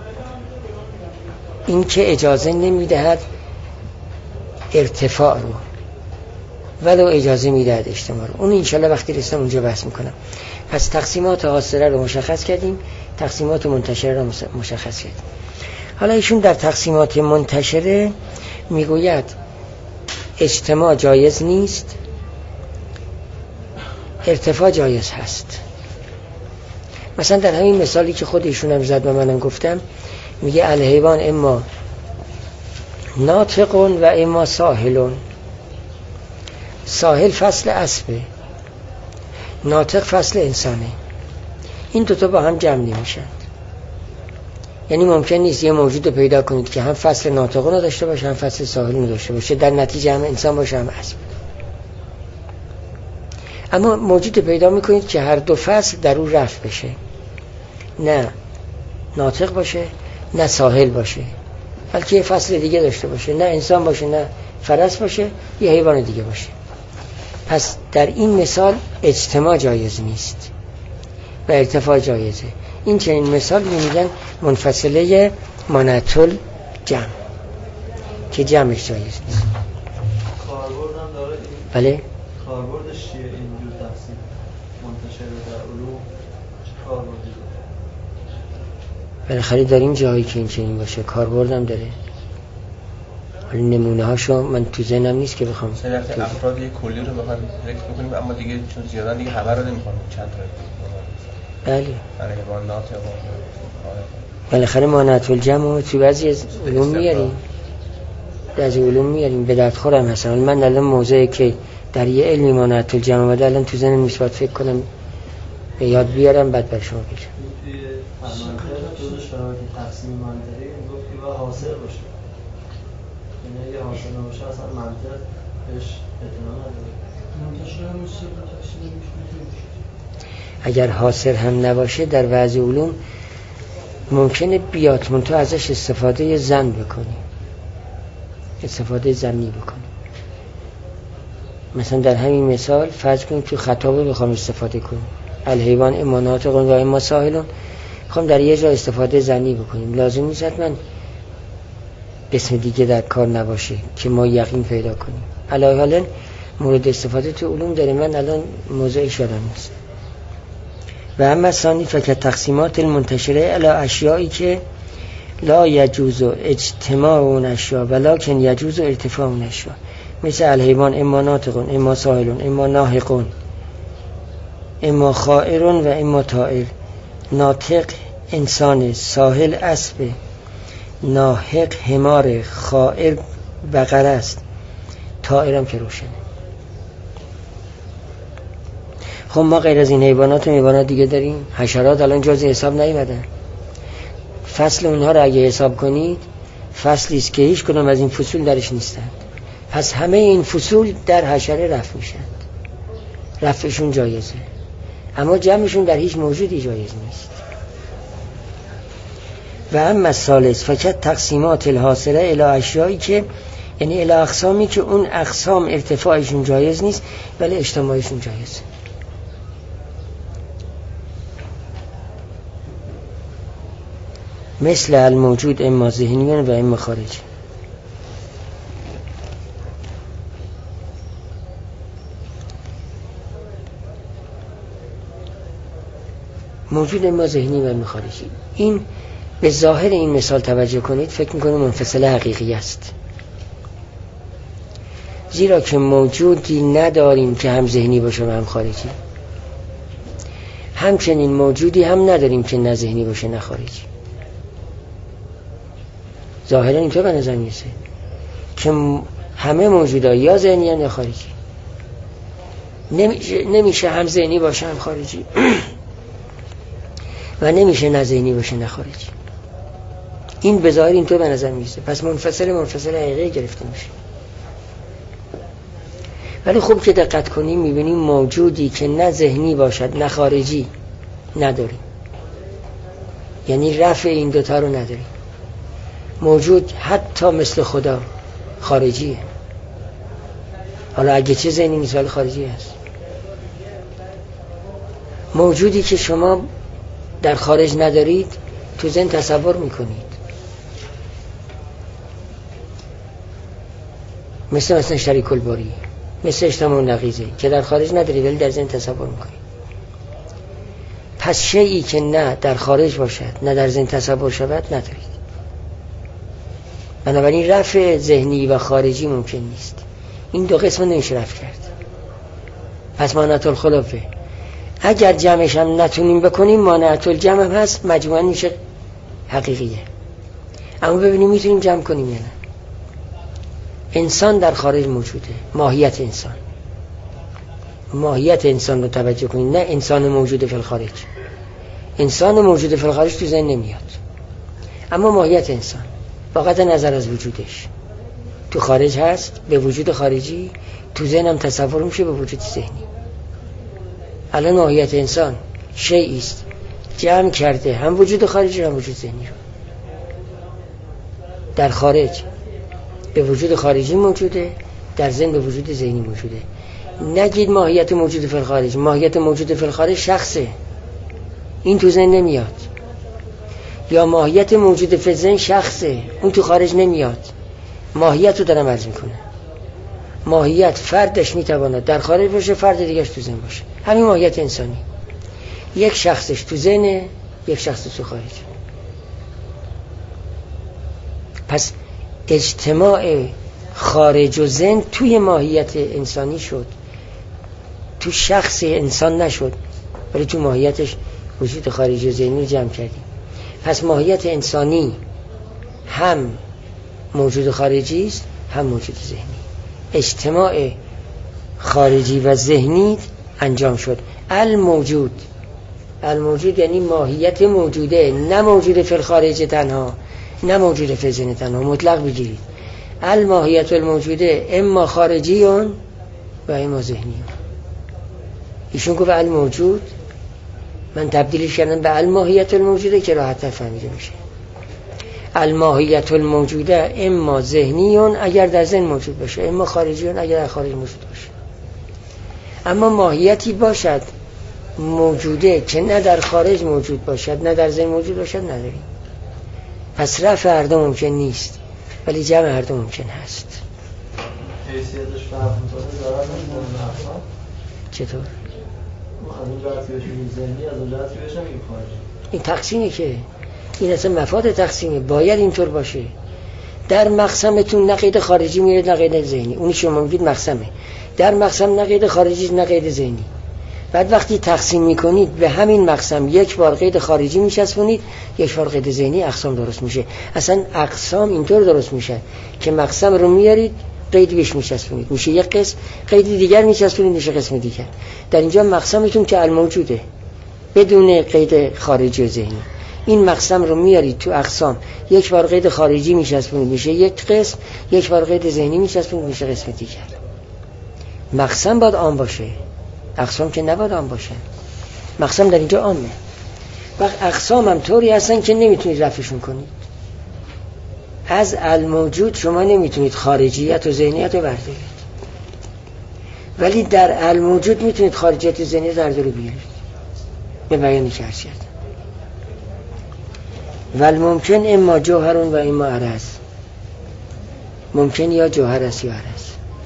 این که اجازه نمیدهد ارتفاع رو، ولو اجازه میدهد اجتماع رو. اون انشالله وقتی رسیدم اونجا بحث میکنم. پس تقسیمات حاصله رو مشخص کردیم، تقسیمات منتشره رو مشخص کردیم. حالا ایشون در تقسیمات منتشره میگوید اجتماع جایز نیست، ارتفاع جایز هست. مثلا در همین مثالی که خود ایشون هم زد و منم گفتم، میگه الحیوان اما ناطق و اما ساهل. ساهل فصل اسبه، ناطق فصل انسانه. این دوتا با هم جمع نمیشند. یعنی ممکن نیست یه موجود رو پیدا کنید که هم فصل ناطق رو داشته باشه هم فصل ساهل رو داشته باشه، در نتیجه هم انسان باشه هم اسب. اما موجود پیدا میکنید که هر دو فصل در او رفع بشه، نه ناطق باشه نه ساحل باشه، بلکه یه فصل دیگه داشته باشه، نه انسان باشه نه فرس باشه، یه حیوان دیگه باشه. پس در این مثال اجتماع جایز نیست و ارتفاع جایزه. این چنین مثال میگن منفصله منعطل جمع که جمعش جایز نیست. کاربرد هم داره. بله کاربردش چیه اینجور تقسیم منتشر در علوم؟ چه کاربردی داره؟ بالاخره داریم جایی که این چنین باشه، کاربرد هم داره. حالا نمونه هاشو من تو ذهنم نیست که بخوام مثلا افراد یک کلی رو بخوام ذکر بکنیم، اما دیگه چون زیادن دیگه خبر رو نمیخوام چند تا. بله برای با ناطق بالاخره مانعت الجمع تو بعضی از علوم میاریم، بعضی علوم میاریم به درد خورم. مثلا من الان موضوعی که در یه علمی مانعت الجمع اومده الان تو ذهنم نیست، باید فکر کنم به یاد بیارم بعد بر شما بگم. توی منطقه دو شرایط تقسیم منطقی گفت که باید حاصل باشه، یعنی اگه حاصل نباشه اصلا منطق بهش اعتنا نداره. منتشر هم میشه با تقسیم میشه. اگر حاصل هم نباشه در بعضی علوم ممکنه بیاد من تو ازش استفاده زن بکنی، استفاده زنی بکنی. مثلا در همین مثال فرض کنیم تو خطابه بخوام استفاده کنیم، الحیوان اما ناطق و اما ساهل، بخوام در یه جا استفاده زنی بکنیم، لازم نیست من اسم دیگه در کار نباشه که ما یقین پیدا کنیم. علاوه حالا مورد استفاده تو علوم داره، من الان موضوعش یادم نیست. و اما ثانی فکر تقسیمات المنتشره الی اشیایی که لا یجوز اجتماع اون اشیا ولکن یجوز ارتفاع اون اشیا، مثل الحیوان اما ناطقون اما ساهلون اما ناهقون اما خائرون و اما طائر. ناطق انسان، ساحل اسب، ناهق حمار، خائر بقره است، طائرم که روشنه. خب ما غیر از این حیوانات و حیوانات دیگه داریم. حشرات الان جزء حساب نیومدن. فصل اونها رو اگه حساب کنید فصلی است که هیچ کدوم از این فصول درش نیستند. پس همه این فصول در حشره رفع میشن، رفعشون جایزه، اما جمعشون در هیچ موجودی جایز نیست. و اما الثالث فقط تقسیمات الحاصله الی اشیایی که یعنی الی اقسامی که اون اقسام ارتفاعشون جایز نیست ولی اجتماعشون جایزه. مثل الموجود اما ذهنی و اما خارجی. موجود اما ذهنی و اما خارجی. این به ظاهر این مثال توجه کنید، فکر میکنه منفصله حقیقی است، زیرا که موجودی نداریم که هم ذهنی باشه و هم خارجی، همچنین موجودی هم نداریم که نه ذهنی باشه نه خارجی. ظاهرا اینطور به نظر میرسه که همه موجودها یا ذهنی یا خارجی. نمیشه, نمیشه هم ذهنی باشه هم خارجی و نمیشه نه ذهنی باشه نه خارجی. این به ظاهر اینطور به نظر میرسه، پس منفصل منفصل حقیقی گرفته میشه. ولی خوب که دقت کنیم میبینیم موجودی که نه ذهنی باشد نه خارجی نداریم، یعنی رفع این دوتا رو نداریم. موجود حتی مثل خدا خارجیه، حالا اگه چه ذهنی نیست ولی خارجی هست. موجودی که شما در خارج ندارید تو ذهن تصور میکنید، مثل مثلا شریک الباری، مثل اجتماع نقیضه که در خارج نداری ولی در ذهن تصور میکنید. پس شیئی که نه در خارج باشد نه در ذهن تصور شود ندارید. بنابراین رفع ذهنی و خارجی ممکن نیست. این دو قسم نمیشه رفع کرد. پس مانعت الخلافه. اگر جمعش هم نتونیم بکنیم مانعت الجمع هم هست، مجموعاً میشه حقیقیه. اما ببینیم میتونیم جمع کنیم یا نه. انسان در خارج موجوده، ماهیت انسان. ماهیت انسان رو توجه کنید، نه انسان موجود فی الخارج. انسان موجود فی الخارج تو ذهن نمیاد، اما ماهیت انسان با قطع نظر از وجودش تو خارج هست، به وجود خارجی تو ذهن هم تصور میشه به وجود ذهنی. الان ماهیت انسان شیئی است جمع کرده هم وجود خارجی هم وجود ذهنی رو. در خارج به وجود خارجی موجوده، در ذهن به وجود ذهنی موجوده. نگید ماهیت موجود فی الخارج. ماهیت موجود فی الخارج شخصه، این تو ذهن نمیاد. یا ماهیت موجود فی ذهن شخصه، اون تو خارج نمیاد. ماهیت رو دارم عرض میکنه. ماهیت فردش میتواند در خارج باشه، فرد دیگرش تو ذهن باشه. همین ماهیت انسانی، یک شخصش تو ذهن، یک شخص تو خارج. پس اجتماع خارج و ذهن توی ماهیت انسانی شد، تو شخص انسان نشد، ولی تو ماهیتش وجود خارجی و ذهنی رو جمع کردیم. پس ماهیت انسانی هم موجود خارجی است هم موجود ذهنی. اجتماع خارجی و ذهنی انجام شد. الموجود، الموجود یعنی ماهیت موجوده، نه موجود فی الخارج تنها نه موجود فی ذهن تنها، مطلق بگیرید. الماهیت الموجوده اما خارجیون و اما ذهنیون. ایشون گفت الموجود، من تبدیلش کردم به الماهیت الموجوده که راحت فهمیده میشه. الماهیت الموجوده اما ذهنیون اگر در ذهن موجود باشه، اما خارجیون اگر در خارج موجود باشه. اما ماهیتی باشد موجوده که نه در خارج موجود باشد نه در ذهن موجود باشد نداریم. پس رفع هر دو ممکن نیست، ولی جمع هر دو ممکن هست. حیثیتش فرق می‌کنه دارن نمی‌دونن اصلا چطور؟ همین جهتی بشه ذهنی، از اون جهتی بشه این خارجی. این تقسیمه که این اصلا مفاد تقسیمه، باید اینطور باشه. در مقسمتون نه قید خارجی میاد نه قید ذهنی، اونی شما میگید مقسمه. در مقسم نه قید خارجی نه قید ذهنی. بعد وقتی تقسیم میکنید به همین مقسم یک بار قید خارجی میچسبونید، یک بار قید ذهنی، اقسام درست میشه. اصلا اقسام اینطور درست میشه که مقسم رو میارید قید بهش میچسبونید، میشه یک قسم، قید دیگر میچسبونید میشه قسم دیگر. در اینجا مقسمتون که الموجوده بدون قید خارجی و ذهنی، این مقسم رو میارید تو اقسام، یک بار قید خارجی میچسبونید میشه یک قسم، یک بار قید ذهنی میچسبونید میشه قسم دیگر. مقسم باید عام باشه، اقسام که نباید عام باشه. مقسم در اینجا عامه. وقت اقسام هم طوری هستن که نمیتونید رفعشون کنید. از الموجود شما نمیتونید خارجیت و ذهنیت رو بردارید، ولی در الموجود میتونید خارجیت و ذهنیت رو بیارید. به بیانی که عرض کردم. ول ممکن اما جوهرون و اما عرض. ممکن یا جوهر است یا عرض.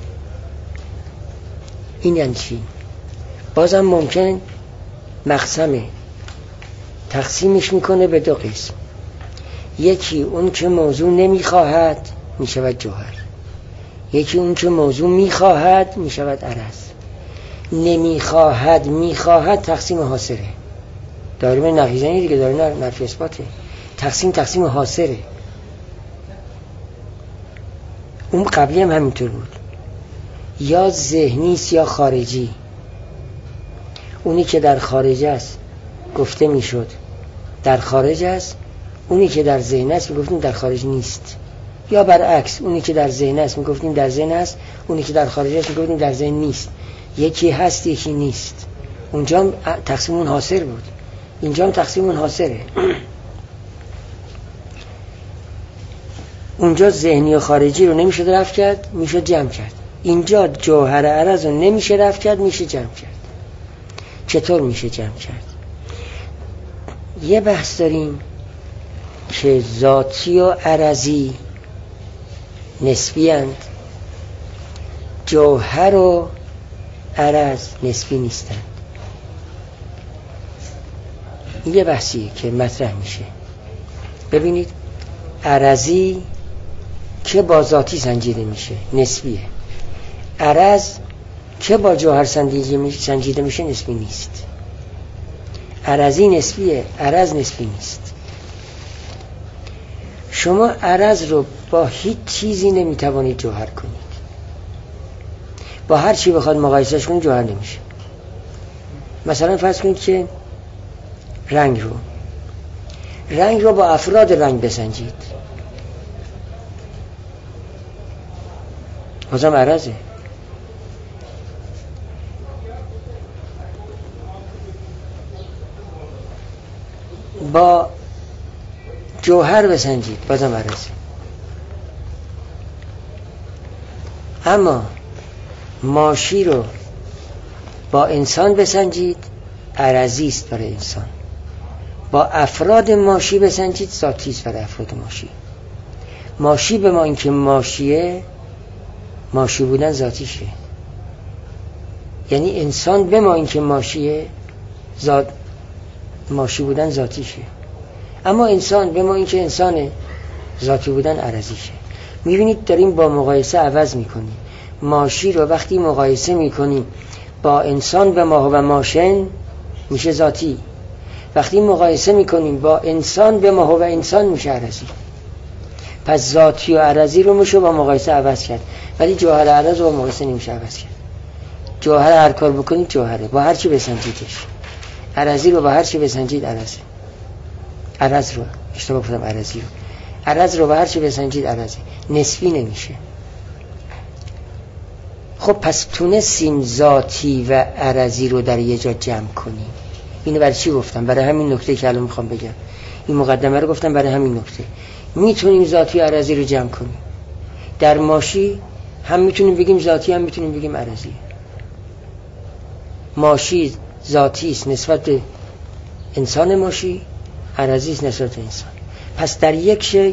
این یعنی چی؟ بازم ممکن مقسمه، تقسیمش میکنه به دو قسم. یکی اون که موضوع نمیخواهد میشود جوهر، یکی اون که موضوع میخواهد میشود عرض. نمیخواهد میخواهد تقسیم حاصره، داریم نقیزنی دیگه، داریم نفی اثباته. تقسیم تقسیم حاصره. اون قبلی هم همینطور بود، یا ذهنی است یا خارجی. اونی که در خارج است گفته میشد در خارج است، اونی که در ذهن است میگفتیم در خارج نیست. یا برعکس، اونی که در ذهن است میگفتیم در ذهن است، اونی که در خارج است میگفتیم در ذهن نیست. یکی هست یکی نیست. اونجا هم تقسیم اون حاصر بود، اینجا هم تقسیم اون حاصره. اونجا ذهنی و خارجی رو نمیشه رفع کرد، میشه جمع کرد. اینجا جوهر عرض رو نمیشه رفع کرد، میشه جمع کرد. چطور میشه جمع کرد؟ یه بحث داریم که ذاتی و عرضی نسبی اند، جوهر و عرض نسبی نیستند. این یه بحثیه که مطرح میشه. ببینید، عرضی که با ذاتی سنجیده میشه نسبیه، عرض که با جوهر سنجیده میشه نسبی نیست. عرضی نسبیه، عرض نسبی نیست. شما عرض رو با هیچ چیزی نمیتوانید جوهر کنید. با هر چی بخواد مقایسهش کنید جوهر نمیشه. مثلا فرض کنید که رنگ رو رنگ رو با افراد رنگ بسنجید، بازم عرضه. با جوهر بسنجید، بازم عرضه. اما ماشی رو با انسان بسنجید، عرضی است برای انسان. با افراد ماشی بسنجید، ذاتی است برای افراد ماشی. ماشی به ما اینکه ماشیه، ماشی بودن ذاتیشه. یعنی انسان به ما اینکه ماشیه، ذات ماشی بودن ذاتیشه. اما انسان به ما اینکه انسانه، ذاتی بودن عرضیشه. میبینید داریم با مقایسه عوض میکنیم. ماشی رو وقتی مقایسه میکنیم با انسان به ما و ماشین میشه ذاتی، وقتی مقایسه میکنیم با انسان به ما و انسان میشه عرضی. پس ذاتی و عرضی رو میشه با مقایسه عوض کرد، ولی جوهر عرض رو با مقایسه نمیشه عوض کرد. جوهر هر کار بکنید جوهره، با هر چی بسنجیدش. عرضی رو با هر چی بسنجید عرضه. عرض رو اشتباه گفتم، عرضی رو عرض رو با هر چی بسنجید عرضه، نسبی نمیشه. خب پس تونستیم ذاتی و عرضی رو در یه جا جمع کنیم. اینو برای چی گفتم؟ برای همین نکته که الان میخوام بگم. این مقدمه رو گفتم برای همین نکته. میتونیم ذاتی و عرضی رو جمع کنیم. در ماشی هم میتونیم بگیم ذاتی، هم میتونیم بگیم عرضی. ماشی ذاتی است نسبت به انسان ماشی، عرضی است نسبت به انسان. پس در یک شی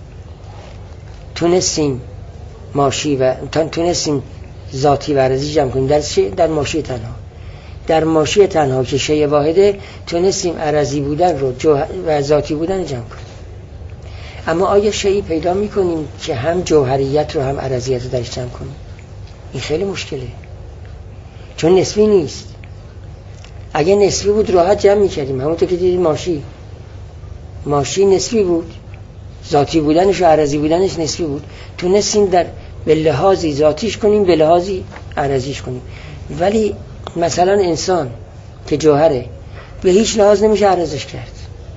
تونستیم ماشی و تونستیم ذاتی و عرضی جمع کنیم. در شی در ماشی تنها در ماشی تنها که شی واحده تونستیم عرضی بودن رو و ذاتی بودن جمع کنیم. اما آیا شیئی پیدا میکنیم که هم جوهریت رو هم عرضیت رو درش جمع کنیم؟ این خیلی مشکله، چون نسبی نیست. اگه نسبی بود راحت جمع میکردیم. همونطور که دیدید ماشی ماشی نسبی بود، ذاتی بودنش و عرضی بودنش نسبی بود. تونستیم در به لحاظی ذاتیش کنیم، به لحاظی عرضیش کنیم. ولی مثلا انسان که جوهره، به هیچ لحاظ نمیشه عرضش کرد.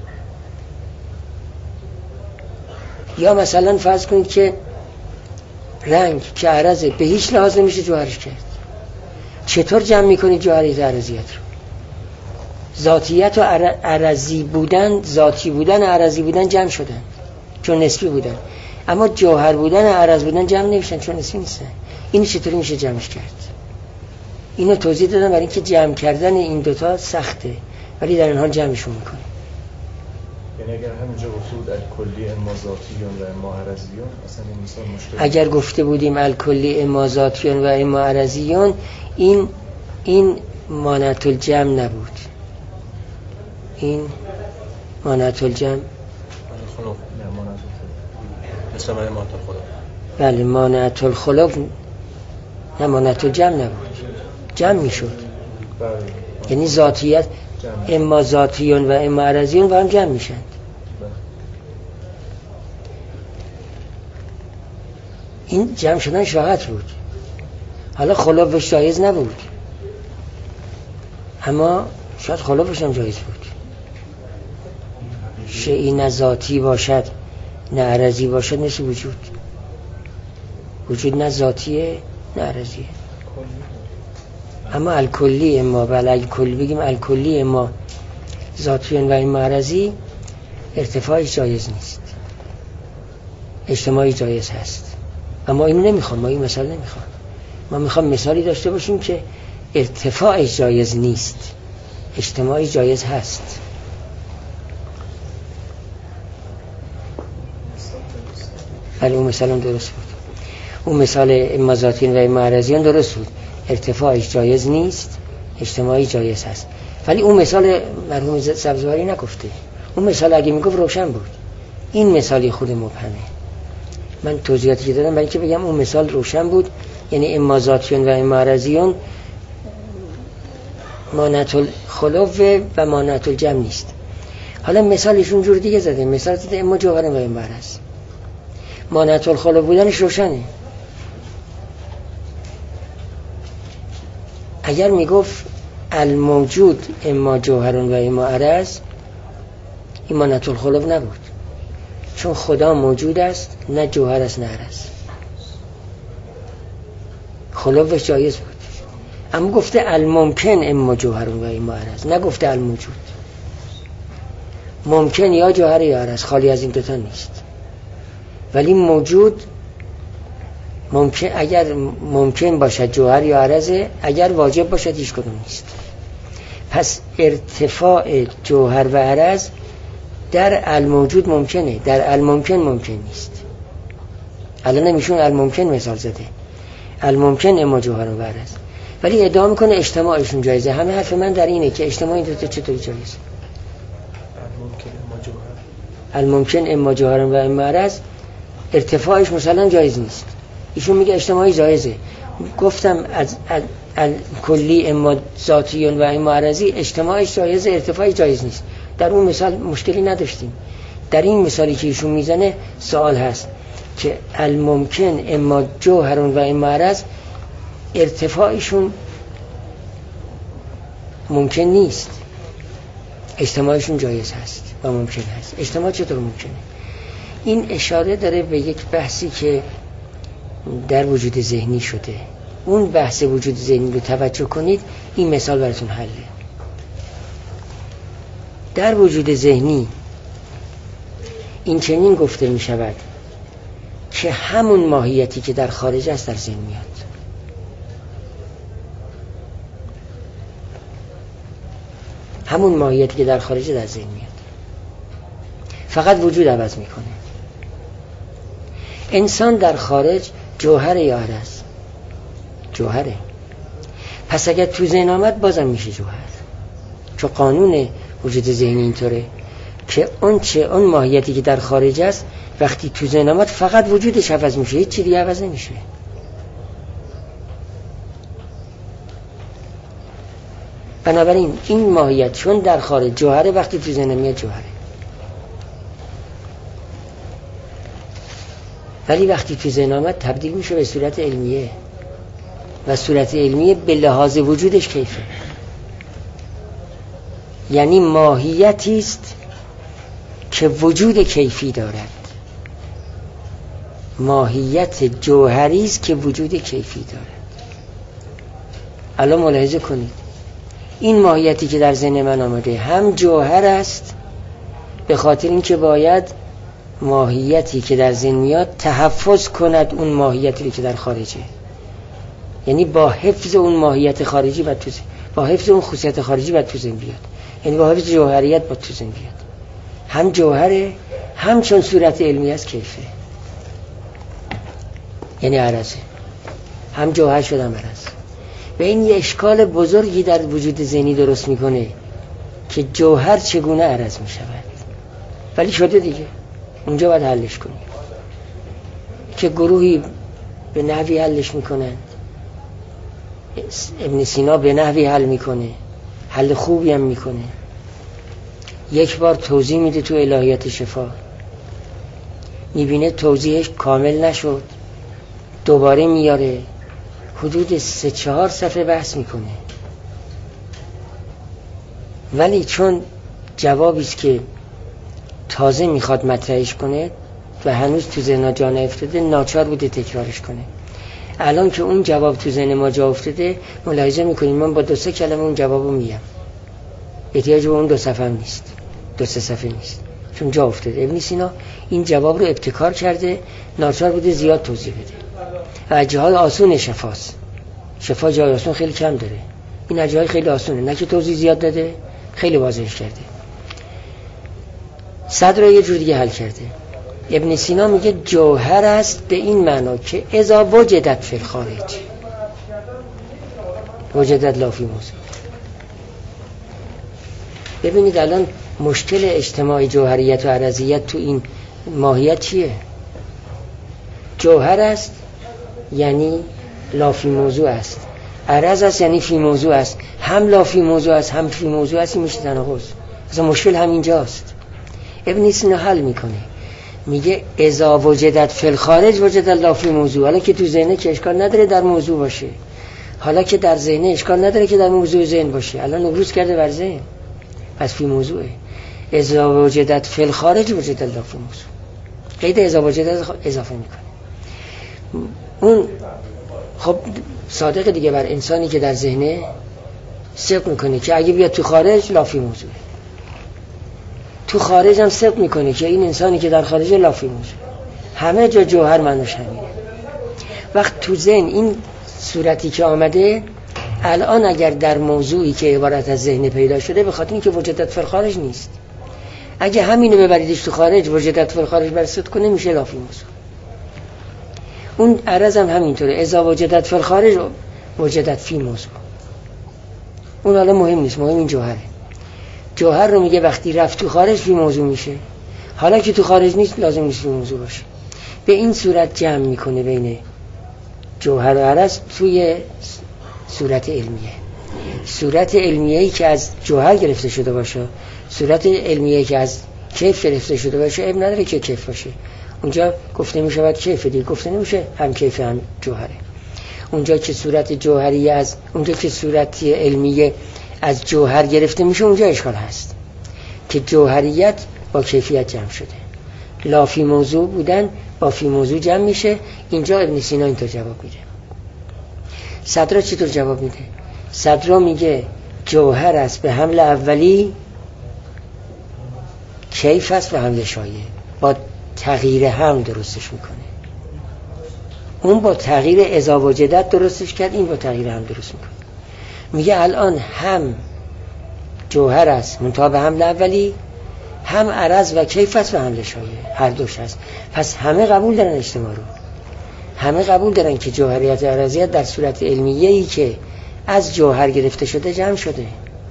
یا مثلا فرض کنید که رنگ که عرضه، به هیچ لحاظ نمیشه جوهرش کرد. چطور جمع میکنید جوهریت و عرضیت رو؟ ذاتیت و عرضی بودن، ذاتی بودن و عرضی بودن جمع شدن چون نسبی بودن، اما جوهر بودن و عرض بودن جمع نمیشن چون نسبی نیستن. این چطوری میشه جمعش کرد؟ اینو توضیح دادم برای اینکه جمع کردن این دوتا سخته، ولی در این حال جمعشون میکنیم. یعنی اگر همینجا گفته بود الکلی اما ذاتیون و اما عرضیون اصلا این مثال مشکل. اگر گفته بودیم الکلی اما ذاتیون و اما عرضیون، این این مانعت الجمع نبود. این مانعت الجمع خلق نه مانعت الخلق مثل مانعت الخلق. بله مانعت الخلق نه مانعت الجمع نبود، جمع میشد. بله. یعنی ذاتیت جمع. اما ذاتیون و اما عرضیون با هم جمع میشن. این جمع شدن شاهد بود. حالا خلافش جایز نبود، اما شاید خلافش هم جایز بود. شیئی نه ذاتی باشد نه عرضی باشد نیست وجود. وجود نه ذاتیه نه عرضیه. اما الکلی اما بله اگه کلی بگیم الکلی اما ذاتیون و اما عرضی، ارتفاعی جایز نیست، اجتماعی جایز هست. اما اینو نمیخوام، ما این مثال نمیخوام. ما میخوام مثالی داشته باشیم که ارتفاع جایز نیست، اجتماعی جایز هست. بله اون مثال هم درست بود. اون مثال اما ذاتیون و اما عرضیون درست بود، ارتفاعش جایز نیست، اجتماعی جایز هست. ولی اون مثال مرحوم سبزواری نگفته. اون مثال اگه میگفت روشن بود. این مثالی خود مبهمه. من توضیحاتی که دادم برای اینکه بگم اون مثال روشن بود، یعنی اما ذاتیون و اما عرضیون مانعت الخلق و مانعت الجمع نیست. حالا مثالشون جور دیگه زده، مثال زده اما جوهر و اما عرض. مانعت الخلق بودنش روشنه. اگر میگفت الموجود اما جوهر و اما عرض، این مانعت الخلق نبود، چون خدا موجود است، نه جوهر است نه عرض. خلقش جایز بود. اما گفته الممکن اما جوهر و اما عرض، نگفته الموجود. ممکن یا جوهر یا عرض، خالی از این دوتا نیست. ولی موجود ممکن، اگر ممکن باشد جوهر یا عرضه، اگر واجب باشد هیچ کدوم نیست. پس ارتفاع جوهر و عرض در الموجود ممکنه، در الممکن ممکن نیست. الان نمیشون الممکن مثال زده، الممکن اما جوهر و عرض، ولی ادعا میکنه اجتماعشون جایزه. همه حرف من در اینه که اجتماع این دوتا چطوری جایزه؟ الممکن اما جوهر الممکن اما جوهر و اما عرض ارتفاعش مثلا جایز نیست. ایشون میگه اجتماعی جایزه. گفتم از, از, از کلی اما ذاتیون و اما عرضی اجتماعش جایزه، ارتفاعی جایز نیست. در اون مثال مشکلی نداشتیم. در این مثالی که ایشون میزنه سوال هست که الممکن اما جوهر و اما عرض ارتفاعشون ممکن نیست، اجتماعشون جایز هست و ممکن هست. اجتماع چطور ممکنه؟ این اشاره داره به یک بحثی که در وجود ذهنی شده. اون بحث وجود ذهنی رو توجه کنید، این مثال براتون حله. در وجود ذهنی این چنین گفته می شود که همون ماهیتی که در خارج است در ذهن میاد. همون ماهیتی که در خارج در ذهن میاد، فقط وجود عوض میکنه. انسان در خارج جوهر یا عرض؟ جوهره. پس اگر تو ذهن آمد بازم میشه جوهر، چون قانون وجود ذهنی اینطوره که اون چه اون ماهیتی که در خارج است وقتی تو ذهن آمد فقط وجودش عوض میشه، هیچ چیزی عوض نمیشه. بنابراین این ماهیت چون در خارج جوهره، وقتی تو ذهن میاد جوهره. ولی وقتی تو ذهن آمد تبدیل میشه به صورت علمیه، و صورت علمیه به لحاظ وجودش کیفه. یعنی ماهیتی است که وجود کیفی دارد. ماهیت جوهری است که وجود کیفی دارد. الان ملاحظه کنید، این ماهیتی که در ذهن من آمده هم جوهر است، به خاطر اینکه باید ماهیتی که در ذهن میاد تحفظ کند اون ماهیتی که در خارجه. یعنی با حفظ اون ماهیت خارجی و تو با حفظ اون خصوصیت خارجی و تو ذهن بیاد، یعنی با حفظ جوهریت با تو ذهن بیاد. هم جوهره، هم چون صورت علمی است کیفه، یعنی عرضه. هم جوهر شد هم عرض. و این یه اشکال بزرگی در وجود ذهنی درست میکنه که جوهر چگونه عرض میشود. ولی شده دیگه، اونجا باید حلش کنیم که گروهی به نحوی حلش میکنن. ابن سینا به نحوی حل میکنه، حل خوبی هم میکنه. یک بار توضیح میده تو الهیات شفا، میبینه توضیحش کامل نشد، دوباره میاره، حدود سه چهار صفحه بحث میکنه. ولی چون جوابیست که تازه میخواد مطرحش کنه و هنوز تو ذهن جا نیفتاده، ناچار بوده تکرارش کنه. الان که اون جواب تو ذهن ما جا افتاده، ملاحظه میکنیم من با دو سه کلمه اون جوابو میگم، احتیاج به اون دو صفحه نیست، دو سه صفحه نیست، چون جا افتاده. ابن سینا این جواب رو ابتکار کرده، ناچار بوده زیاد توضیح بده. اجهای آسون شفاست، شفا جای آسون خیلی کم داره، این اجهای خیلی آسونه، نه که توضیح زیاد داده، خیلی واضحش کرده. صدر رو یه جور دیگه حل کرده. ابن سینا میگه جوهر است به این معنا که اذا وجدت فی الخارج وجدت لا فی موضوع. ببینید الان مشکل اجتماعی جوهریت و عرضیت تو این ماهیت چیه؟ جوهر است یعنی لا فی موضوع است، عرض است یعنی فی موضوع است. هم لا فی موضوع است هم فی موضوع است، این میشه تناقض. اصلا مشکل همینجاست. ابن سینا حل میکنه، میگه اذا وجدت فی الخارج وجد لا فی موضوع. حالا که تو ذهن که اشکال نداره در موضوع باشه، حالا که در ذهن اشکال نداره که در موضوع ذهن باشه، الان نبروز کرده بر ذهن، پس فی موضوعه. اذا وجدت فی الخارج وجد لا فی موضوع. قید اذا وجدت اضافه میکنه. اون خب صادق دیگه بر انسانی که در ذهنه صدق میکنه که اگه بیاد تو خارج لا فی موضوع، تو خارج هم صدق میکنه که این انسانی که در خارج لا فی موضوع. همه جا جوهر معناش همینه. وقت تو ذهن این صورتی که آمده الان اگر در موضوعی که عبارت از ذهن پیدا شده، به خاطر اینکه وجدت فی الخارج نیست، اگه همینو ببریدش تو خارج وجدت فی الخارج برسد کنه میشه لا فی موضوع. اون عرض هم همینطوره، اذا وجدت فی الخارج وجدت فی موضوع. اون حالا مهم نیست، مهم این جوهره. جوهر رو میگه وقتی رفت تو خارج فی موضوع میشه، حالا که تو خارج نیست لازم نیست فی موضوع باشه. به این صورت جمع میکنه بین جوهر و عرض توی صورت علمیه. صورت علمیه‌ای که از جوهر گرفته شده باشه، صورت علمیه‌ای که از کیف گرفته شده باشه، اب نداره که کیف باشه. اونجا گفته میشود کیف، دیگه گفته نمیشه هم کیف هم جوهره. اونجا که صورت جوهری از اونجا که صورت علمیه از جوهر گرفته میشه، اونجا اشکال هست که جوهریت با کیفیت جمع شده. لا فی موضوع بودن با فی موضوع جمع میشه. اینجا ابن سینا اینطور جواب میده. صدرا چطور جواب میده؟ صدرا میگه جوهر است به حمل اولی، کیف است به حمل شایع. با تغییر هم درستش میکنه. اون با تغییر اذا وجدت درستش کرد، این با تغییر هم درست میکنه. میگه الان هم جوهر است منتها به حمل اولی، هم عرض و کیف است به حمل شایع، هر دوش هست. پس همه قبول دارن اجتماع رو، همه قبول دارن که جوهریت و عرضیت در صورت علمیه‌ای که از جوهر گرفته شده جمع شده،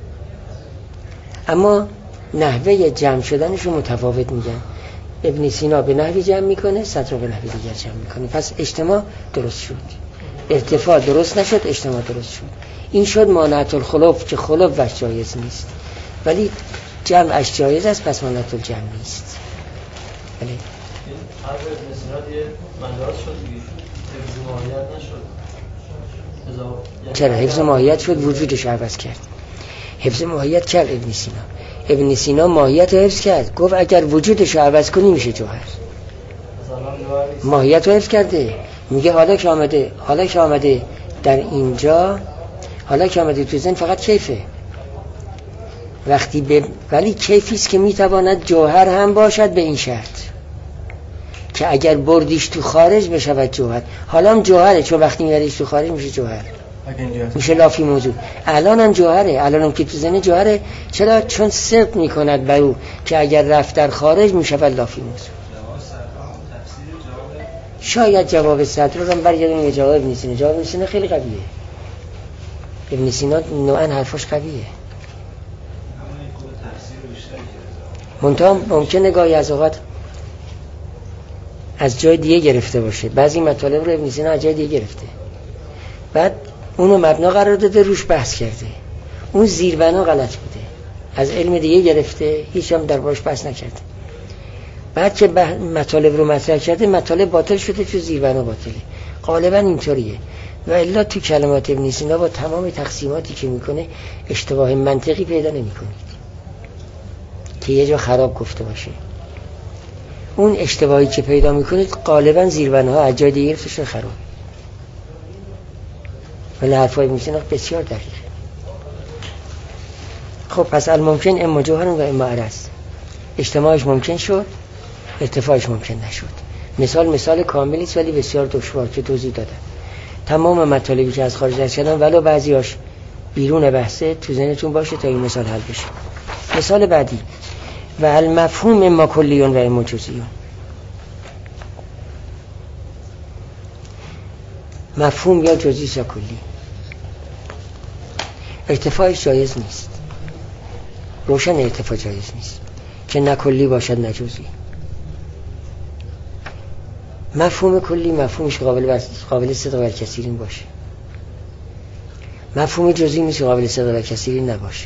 اما نحوه جمع شدنش رو متفاوت میگن. ابن سینا به نحوی جمع میکنه، صدر به نحوی دیگر جمع میکنه. پس اجتماع درست شد، ارتفاع درست نشد، اجتماع درست شد. این شد مانعت الخلوف که خلوف وش جایز نیست، ولی جمعش جایز است، پس مانعت الجمع نیست. ولی این حرف ابن سینا دیگه مندرس شد دیگه، حفظ ماهیت نشد. چرا حفظ ماهیت شد؟ وجودش عوض کرد. حفظ ماهیت کرد ابن سینا. ابن سینا ماهیت رو حفظ کرد، گفت اگر وجودش رو عوض کنی میشه جوهر. ماهیت رو حفظ کرده. میگه حالا که آمده حالا که آمده در اینجا، حالا که آمده تو ذهن فقط کیفه. وقتی به ولی کیفیست که میتواند جوهر هم باشد، به این شرط که اگر بردیش تو خارج بشود جوهر. حالا هم جوهره، چون وقتی میاریش تو خارج میشه جوهر. میشه لافی موجود. الان هم جوهره، الان هم که تو ذهن جوهره. چرا؟ چون صدق میکند بر او که اگر رفت در خارج میشود لافی موجود. شاید جواب صدر رو هم برگردیم یه جواب ابن سینا. جواب ابن سینا خیلی قویه. ابن سینا نوعا حرفاش قویه. منتها ممکنه گاهی از اوقات از جای دیگه گرفته باشه. بعضی مطالب رو ابن سینا از جای دیگه گرفته، بعد اونو مبنا قرار داده، روش بحث کرده. اون زیربنا غلط بوده، از علم دیگه گرفته، هیچ هم دربارش بحث نکرده. بعد که مطالب رو مطرح کرده، مطالب باطل شده چون زیربنا باطله. غالبا اینطوریه. و الا تو کلمات ابن سینا با تمام تقسیماتی که میکنه اشتباه منطقی پیدا نمیکنید که یه جا خراب گفته باشه. اون اشتباهی که پیدا میکنید غالبا زیربناها از جای دیگه گرفتش خراب. ولی حرفای ابن سینا بسیار دقیقه. خب پس الممکن اما جوهر و اما عرض. اجتماعش ممکن شد، ارتفاعش ممکن نشد. مثال مثال کاملی است ولی بسیار دشوار که توضیح دادم. تمام مطالبی که از خارج درس کردم ولو بعضیاش بیرون بحثه تو ذهنتون باشه تا این مثال حل بشه. مثال بعدی و المفهوم اما کلیون و اما جزئیون. مفهوم یا جزئی یا کلی. ارتفاعش جایز نیست. روشن ارتفاع جایز نیست که نه کلی باشد نه جزئی. مفهوم کلی مفهومش قابل قابل صدق و کثیرین باشه. مفهوم جزئی میشه قابل صدق و کثیرین نباشه.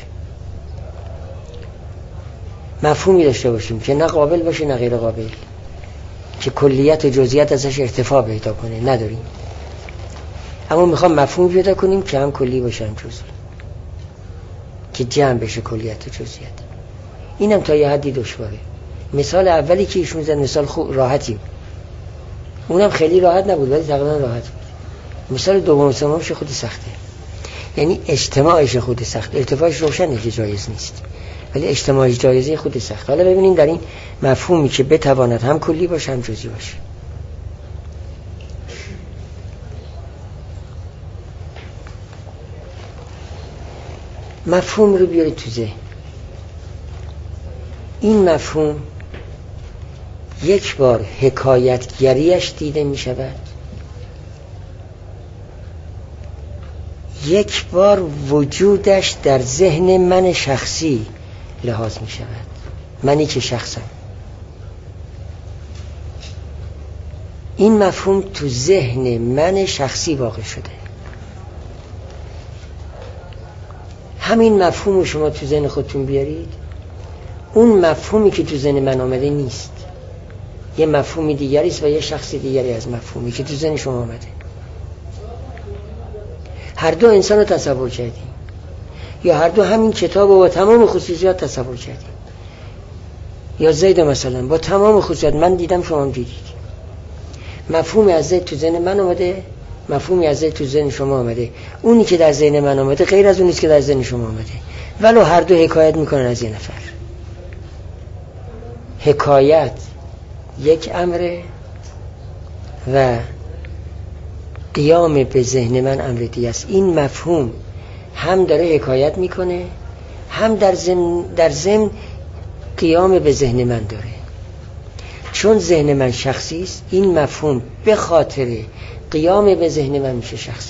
مفهومی داشته باشیم که نه قابل باشه نه غیر قابل، که کلیت و جزئیات ازش ارتفاع پیدا کنه، نداریم. اما میخوام مفهوم پیدا کنیم که هم کلی باشه هم جزئی، که جمع بشه کلیت و جزئیات. اینم تا یه حدی دشواره. مثال اولی که ایشون زد مثال خوب راحتی، اونم خیلی راحت نبود ولی تقریبا راحت بود. مثال دوم سومش خود سخته، یعنی اجتماعش خود سخت. ارتفاعش روشنه که جایز نیست ولی اجتماعش جایزه خود سخت. حالا ببینیم در این مفهومی که بتواند هم کلی باشه هم جزئی باشه. مفهوم رو بیارید تو ذهن. این مفهوم یک بار حکایتگریش دیده می شود، یک بار وجودش در ذهن من شخصی لحاظ می شود، منی که شخصم. این مفهوم تو ذهن من شخصی واقع شده. همین مفهوم رو شما تو ذهن خودتون بیارید، اون مفهومی که تو ذهن من آمده نیست، یه مفهومی دیگری است و یه شخص دیگری از مفهومی که تو ذهن شما آمده. هر دو انسان رو تصور کردیم، یا هر دو همین کتاب رو با تمام خصوصیات تصور کردیم. یا زید مثلا با تمام خصوصیات من دیدم شما هم دیدید. مفهومی از زید تو ذهن من آمده، مفهومی از زید تو ذهن شما آمده. اونی که در ذهن من آمده غیر از اونی که در ذهن شما آمده، ولو هر دو حکایت میکنن از یه نفر. حکایت یک امره و قیام به ذهن من امر دیگه است. این مفهوم هم داره حکایت میکنه، هم در ضمن در ضمن قیام به ذهن من داره. چون ذهن من شخصی است، این مفهوم به خاطر قیام به ذهن من میشه شخصی،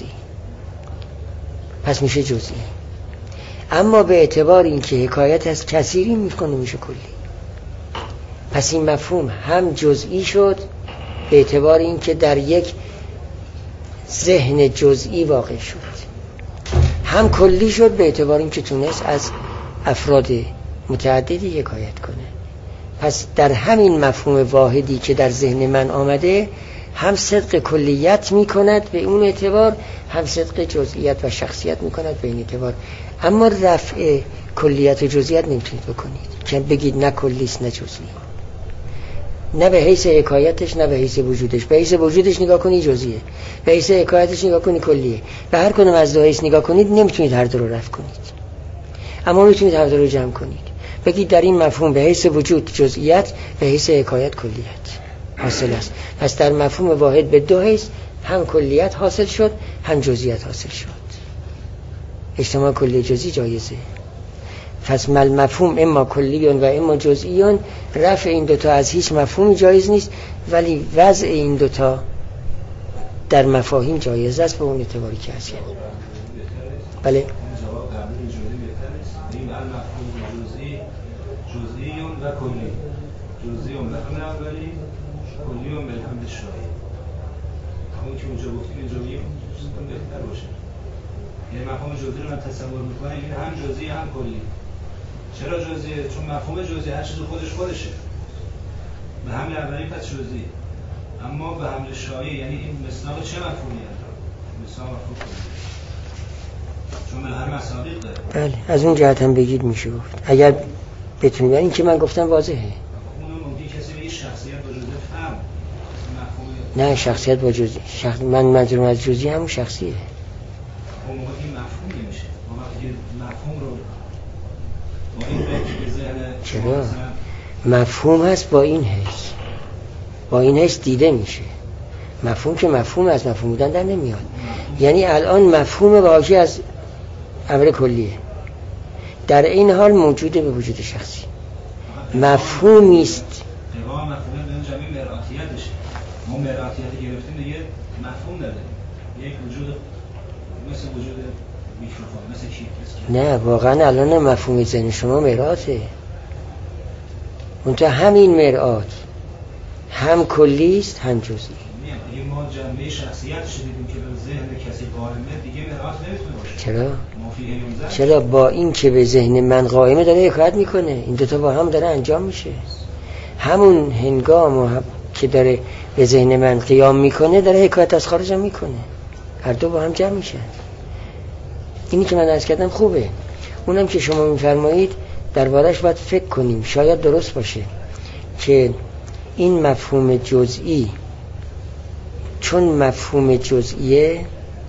پس میشه جزئی. اما به اعتبار اینکه حکایت از کثیری میکنه میشه کلی. پس این مفهوم هم جزئی شد به اعتبار اینکه در یک ذهن جزئی واقع شد، هم کلی شد به اعتبار اینکه تونست از افراد متعددی حکایت کنه. پس در همین مفهوم واحدی که در ذهن من آمده، هم صدق کلیت می کند به اون اعتبار، هم صدق جزئیت و شخصیت می کند به این اعتبار. اما رفع کلیت و جزئیت نمیتونید بکنید که بگید نه کلیست نه جزئی، نه به حیث حکایتش نه به حیث وجودش. به حیث وجودش نگاه کنی جزئیه، به حیث حکایتش نگاه کنی کلیه. به هر کدوم از دو حیث نگاه کنید نمیتونید هر دو رو رفع کنید، اما میتونید هر دو رو جمع کنید. بگید در این مفهوم به حیث وجود جزئیت، به حیث حکایت کلیت حاصل است. پس در مفهوم واحد به دو حیث هم کلیت حاصل شد هم جزئیت حاصل شد. اجتماع کلی جزئی جایزه. پس مل مفهوم اما کلیون و اما جزئیون، رفع این دوتا از هیچ مفهومی جایز نیست، ولی وضع این دوتا در مفاهیم جایز است به اون اعتباری که هست. بله جزئیون و کلی، جزئیون و همه اولی، کلیون به هم شایع. همون که اونجا گفتیم اینجا بگیم بهتر باشه. یعنی مفهوم جزئی رو من تصور میکنم این هم جزئی هم کلی. چرا جزئیه؟ چون مفهوم جزئی هر چیز خودش خودشه. به حمل اولی پس جزئی. اما به حمل شایع یعنی این مصداق چه مفهومی هست؟ مصداق مفهوم کلی. چون من هر مصادیق داره. بله از اون جهت هم بگید میشه گفت. اگر بتونیم، این که من گفتم واضحه. اون ممکنه کسی بگه شخصیت با جزئی فهم. نه شخصیت با جزئی. شخص... من منظورم از جزئی همون شخصیه. اون موقع این مفهوم نمیشه. ما وقتی مفهوم رو با این بک به ذهن چرا؟ مفهوم هست با این حس. با این حس دیده میشه. مفهوم که مفهوم از مفهوم بودن در نمیاد. یعنی الان مفهوم واقعی از امر کلیه. در این حال موجوده به وجود شخصی. مفهومی است. نگاه مفهوم به جمعی مرآتیتشه. ما مرآتیت گرفتیم دیگه مفهوم داره. یک وجود مثل وجود میکروفون، مثل کی؟ نه واقعا الان مفهوم ذهن شما مرآته. اونتا همین مرآت هم کلی است هم جزئی. دیگه ما جنبه شخصیتش دیدیم که به ذهن کسی قائمه دیگه مرآت نمیتونه باشه. چرا؟ چرا با این که به ذهن من قائمه داره حکایت میکنه. این دوتا با هم داره انجام میشه. همون هنگام هم که داره به ذهن من قیام میکنه داره حکایت از خارج هم میکنه. هر دو با هم جمع میشن. اینی که من عرض کردم خوبه. اونم که شما میفرمایید دربارش باید فکر کنیم. شاید درست باشه که این مفهوم جزئی چون مفهوم جزئیه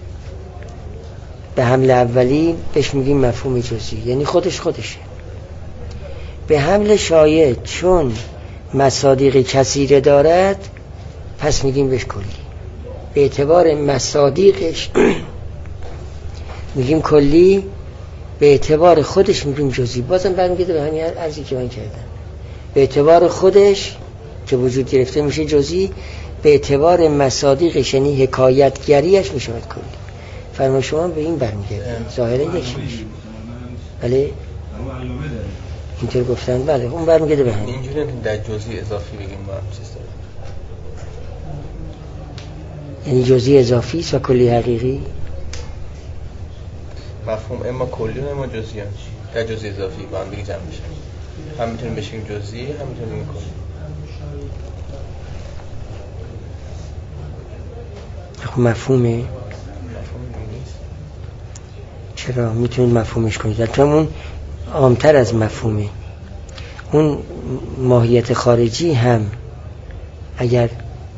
به حمل اولی بهش میگیم مفهوم جزئی، یعنی خودش خودشه. به حمل شایع چون مصادیق کثیره دارد پس میگیم بهش کلی. به اعتبار مصادیقش میگیم کلی، به اعتبار خودش میگیم جزئی. بازم برمیگرده به همین عرضی که من کردم. به اعتبار خودش که وجود گرفته میشه جزئی، به اعتبار مصادیقش یعنی حکایتگریش میشود کلی. فرما شما به این برمیگرده. ظاهرا یک میشه. بله اینطور گفتن. بله اون برمیگرده به همین. اینجوری در جزئی اضافی بگیم ما هم چیز داره. یعنی جزئی اضافی است و کلی حقیقی. مفهوم اما کلی و اما جزئی هم در جزئی اضافی با هم دیگه جمع میشه. هم میتونیم بشیم جزئی هم میتونیم کلی. خب مفهومه؟ مفهوم نیست. چرا؟ میتونید مفهومش کنید. چون اون عامتر از مفهومه. اون ماهیت خارجی هم اگر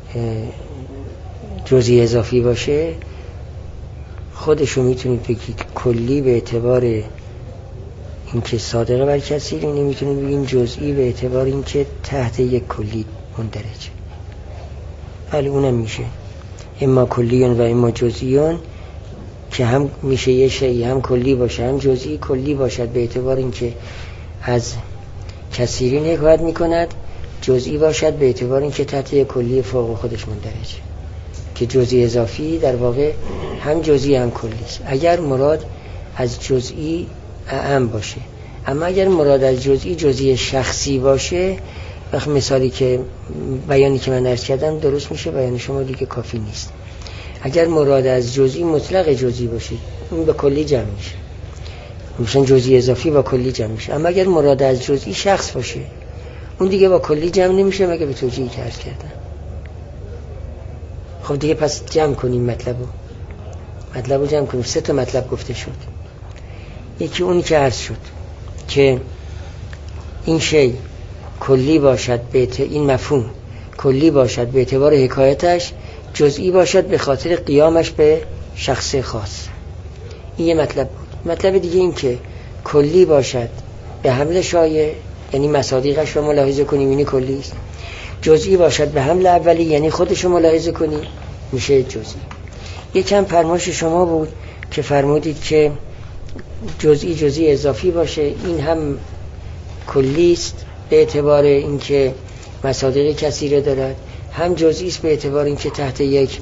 جزئی اضافی باشه خودشو میتونید بگید کلی به اعتبار اینکه صادقه بر کثیر، اینه میتونید بگید جزئی به اعتبار اینکه تحت یک کلی مندرجه. ولی اونم میشه اما کلیون و اما جزئیون که هم میشه یه شیء هم کلی باشه هم جزئی. کلی باشد به اعتبار اینکه از کثیرین حکایت میکند، جزئی باشد به اعتبار اینکه تحت یک کلی فوق خودش مندرجه. که جزئی اضافی در واقع هم جزئی هم کلی است. اگر مراد از جزئی اعم باشه، اما اگر مراد از جزئی جزئی شخصی باشه، وقت مثالی که بیانی که من عرض کردم درست میشه، بیان شما دیگه کافی نیست. اگر مراد از جزئی مطلق جزئی باشه اون به کلی جمع میشه، مثلا جزئی اضافی با کلی جمع میشه. اما اگر مراد از جزئی شخص باشه اون دیگه با کلی جمع نمیشه مگه به توجیهی که عرض کردم. خب دیگه پس جمع کنیم مطلبو مطلبو جمع کنیم. سه تا مطلب گفته شد. یکی اونی که عرض شد که این شی کلی باشد به این مفهوم کلی باشد به اعتبار حکایتش، جزئی باشد به خاطر قیامش به شخص خاص. این یه مطلب بود. مطلب دیگه این که کلی باشد به حمل شایع، یعنی مصادیقش رو ملاحظه کنیم اینی کلی است. جزئی باشد به حمل اولی، یعنی خودش رو ملاحظه کنیم میشه جزئی. یکم فرمایش شما بود که فرمودید که جزئی جزئی اضافی باشه، این هم کلی است به اعتبار اینکه مصادیق کثیره دارد، هم جزئی است به اعتبار اینکه تحت یک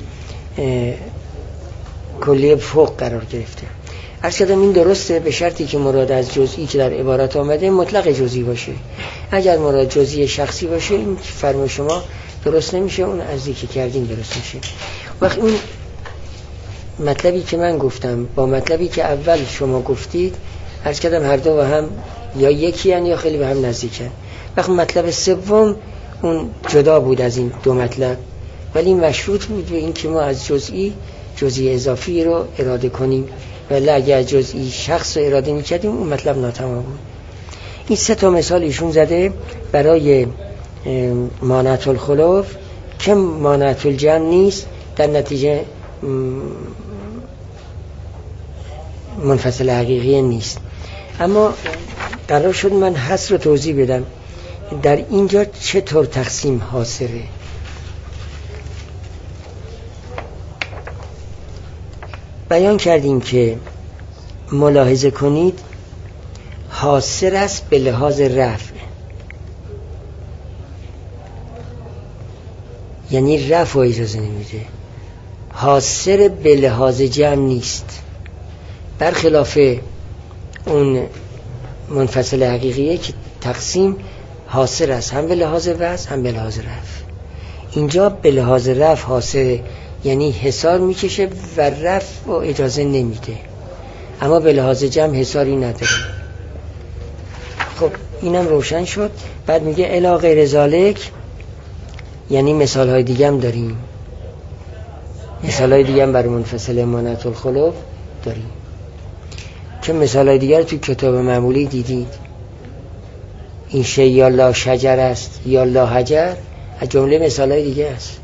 کلیه فوق قرار گرفته. عرض کردم این درسته به شرطی که مراد از جزئی که در عبارت آمده مطلق جزئی باشه. اگر مراد جزئی شخصی باشه این فرم شما درست نمیشه، اون ارزی که کردین درست میشه. وقت اون مطلبی که من گفتم با مطلبی که اول شما گفتید، عرض کردم هر دو با هم یا یکی هن یا خیلی به هم نزدیکن. وقت مطلب سوم اون جدا بود از این دو مطلب، ولی مشروط بود به این که ما از جزئی جزئی اضافی رو اراده کنیم، ولی اگر جزئی شخص رو اراده میکردیم اون مطلب ناتمام بود. این سه تا مثال ایشون زده برای مانعت الخلوف که مانعت الجمع نیست، در نتیجه منفصل حقیقی نیست. اما قرار شد من حصر رو توضیح بدم در اینجا چطور تقسیم حاصله. بیان کردیم که ملاحظه کنید حاصل است به لحاظ رفع، یعنی رفع اجازه نمیده، حاصل به لحاظ جمع نیست، برخلاف اون منفصل حقیقیه که تقسیم حاصل است هم به لحاظ وضع هم به لحاظ رفع. اینجا به لحاظ رفع حاصل یعنی حصار میکشه و رفع و اجازه نمیده، اما به لحاظ جمع حصاری نداره. خب اینم روشن شد. بعد میگه الا غیر ذالک، یعنی مثال های دیگه هم داریم، مثال های دیگه هم برای منفصل مانعت الخلوف داریم که مثال های دیگر تو کتاب معمولی دیدید. این شی یا لا شجر است یا لا حجر از جمله مثال های دیگه است.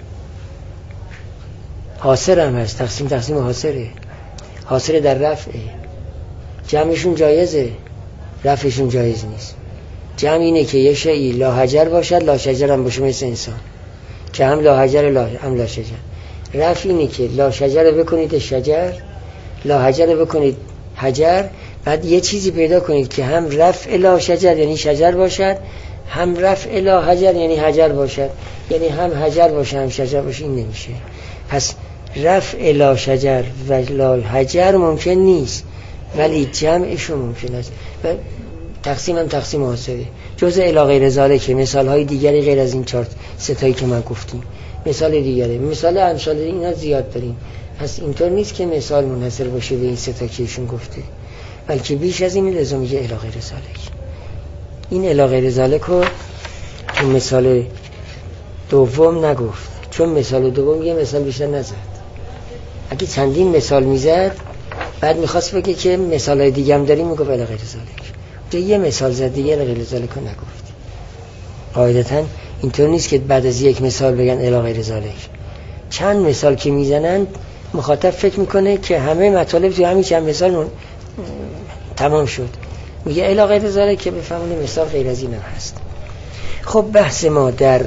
حاصل هم هست، تقسیم تقسیم حاصله، حاصل در رفعه، جمعشون جایزه رفعشون جایز نیست. جمع اینه که یه شیئی لا حجر باشد لا شجر هم باشه، مثل انسان که هم لا حجر لا هم لا شجر. رفع اینه که لا شجر بکنید شجر، لا حجر بکنید حجر، بعد یه چیزی پیدا کنید که هم رفع لا شجر یعنی شجر باشد، هم رفع لا حجر یعنی حجر باشد، یعنی هم حجر باشه هم شجر باشه. این نمیشه. پس رفع لا شجر و لا حجر ممکن نیست، ولی جمعشون ممکن است. و تقسیم هم تقسیم حاصله. جزء الی غیر ذالک مثال های دیگری غیر از این چهار ستایی که من گفتیم مثال دیگره، مثال امثال اینا زیاد داریم. پس اینطور نیست که مثال منحصر باشه به این ستا که ایشون گفته، بلکه بیش از این لازم میگه الی غیر ذالک. این الی غیر ذالک رو تو مثال دوم نگفت، چون مثال دوم یه مثال بیشتر نزد. اگه چندین مثال میزد بعد میخواست بگه که مثالای دیگه هم داریم، میگه الی غیر ذالک. تو یه مثال زد دیگه الی غیر ذالک رو نگفت. قاعدتاً اینطور نیست که بعد از یک مثال بگن الی غیر ذالک. چند مثال که میزنن مخاطب فکر میکنه که همه مطالب تو همین چند مثال من... تمام شد، میگه الی غیر ذالک که بفهمونه مثال غیر از این هم هست. خب بحث ما در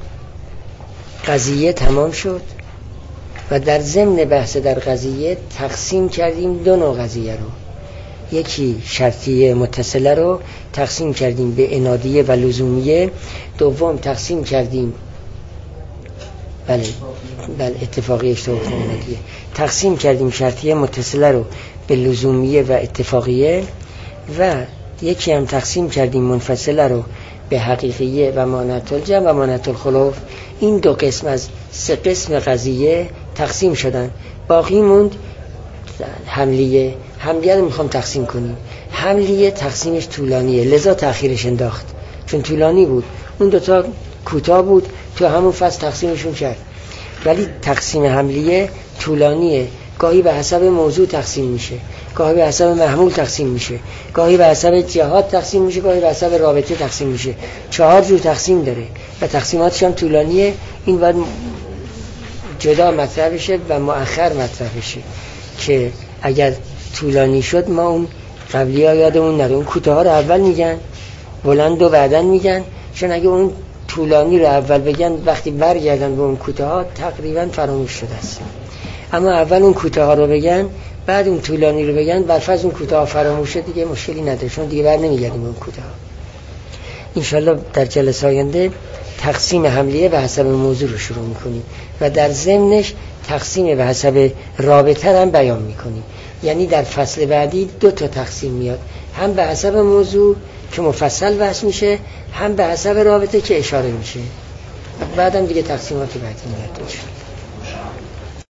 قضیه تمام شد و در ضمن بحث در قضیه تقسیم کردیم دو نوع قضیه رو. یکی شرطیه متصله رو تقسیم کردیم به انادیه و لزومیه، دوم تقسیم کردیم بله بله اتفاقی اشتراک انادیه، تقسیم کردیم شرطیه متصله رو به لزومیه و اتفاقیه، و یکی هم تقسیم کردیم منفصله رو به حقیقیه و مانعت الجمع و مانعت الخلوف. این دو قسم از سه قسم قضیه تقسیم شدن. باقی موند حملیه. حملیه رو میخوام تقسیم کنیم. حملیه تقسیمش طولانیه، لذا تأخیرش انداخت چون طولانی بود. اون دوتا کوتاه بود، تو همون فصل تقسیمشون کرد. ولی تقسیم حملیه طولانیه، گاهی به حسب موضوع تقسیم میشه، گاهی به حسب محمول تقسیم میشه، گاهی به حسب جهات تقسیم میشه، گاهی به حسب رابطه تقسیم میشه. چهار جور تقسیم داره و تقسیماتش هم طولانیه. این باید جدا مطرح بشه و مؤخر مطرح بشه که اگر طولانی شد ما اون قبلی ها یادمون نره. اون کوتاه ها رو اول میگن، بلند و بعدن میگن، چون اگه اون طولانی رو اول بگن وقتی برگردن به اون کوتاه ها تقریبا فراموش شده است. اما اول اون کوتاه ها رو بگن، بعد اون طولانی رو بگن، برفرض اون کوتاه فراموشه دیگه مشکلی نداره، چون دیگه بر نمیگردیم اون کوتاه. انشالله در جلسه آینده تقسیم حملیه به حسب موضوع رو شروع میکنیم و در ضمنش تقسیم به حسب رابطه هم بیان میکنیم. یعنی در فصل بعدی دو تا تقسیم میاد، هم به حسب موضوع که مفصل بحث میشه، هم به حسب رابطه که اشاره میشه. بعدم دیگه تقسیمات بعدی میاد.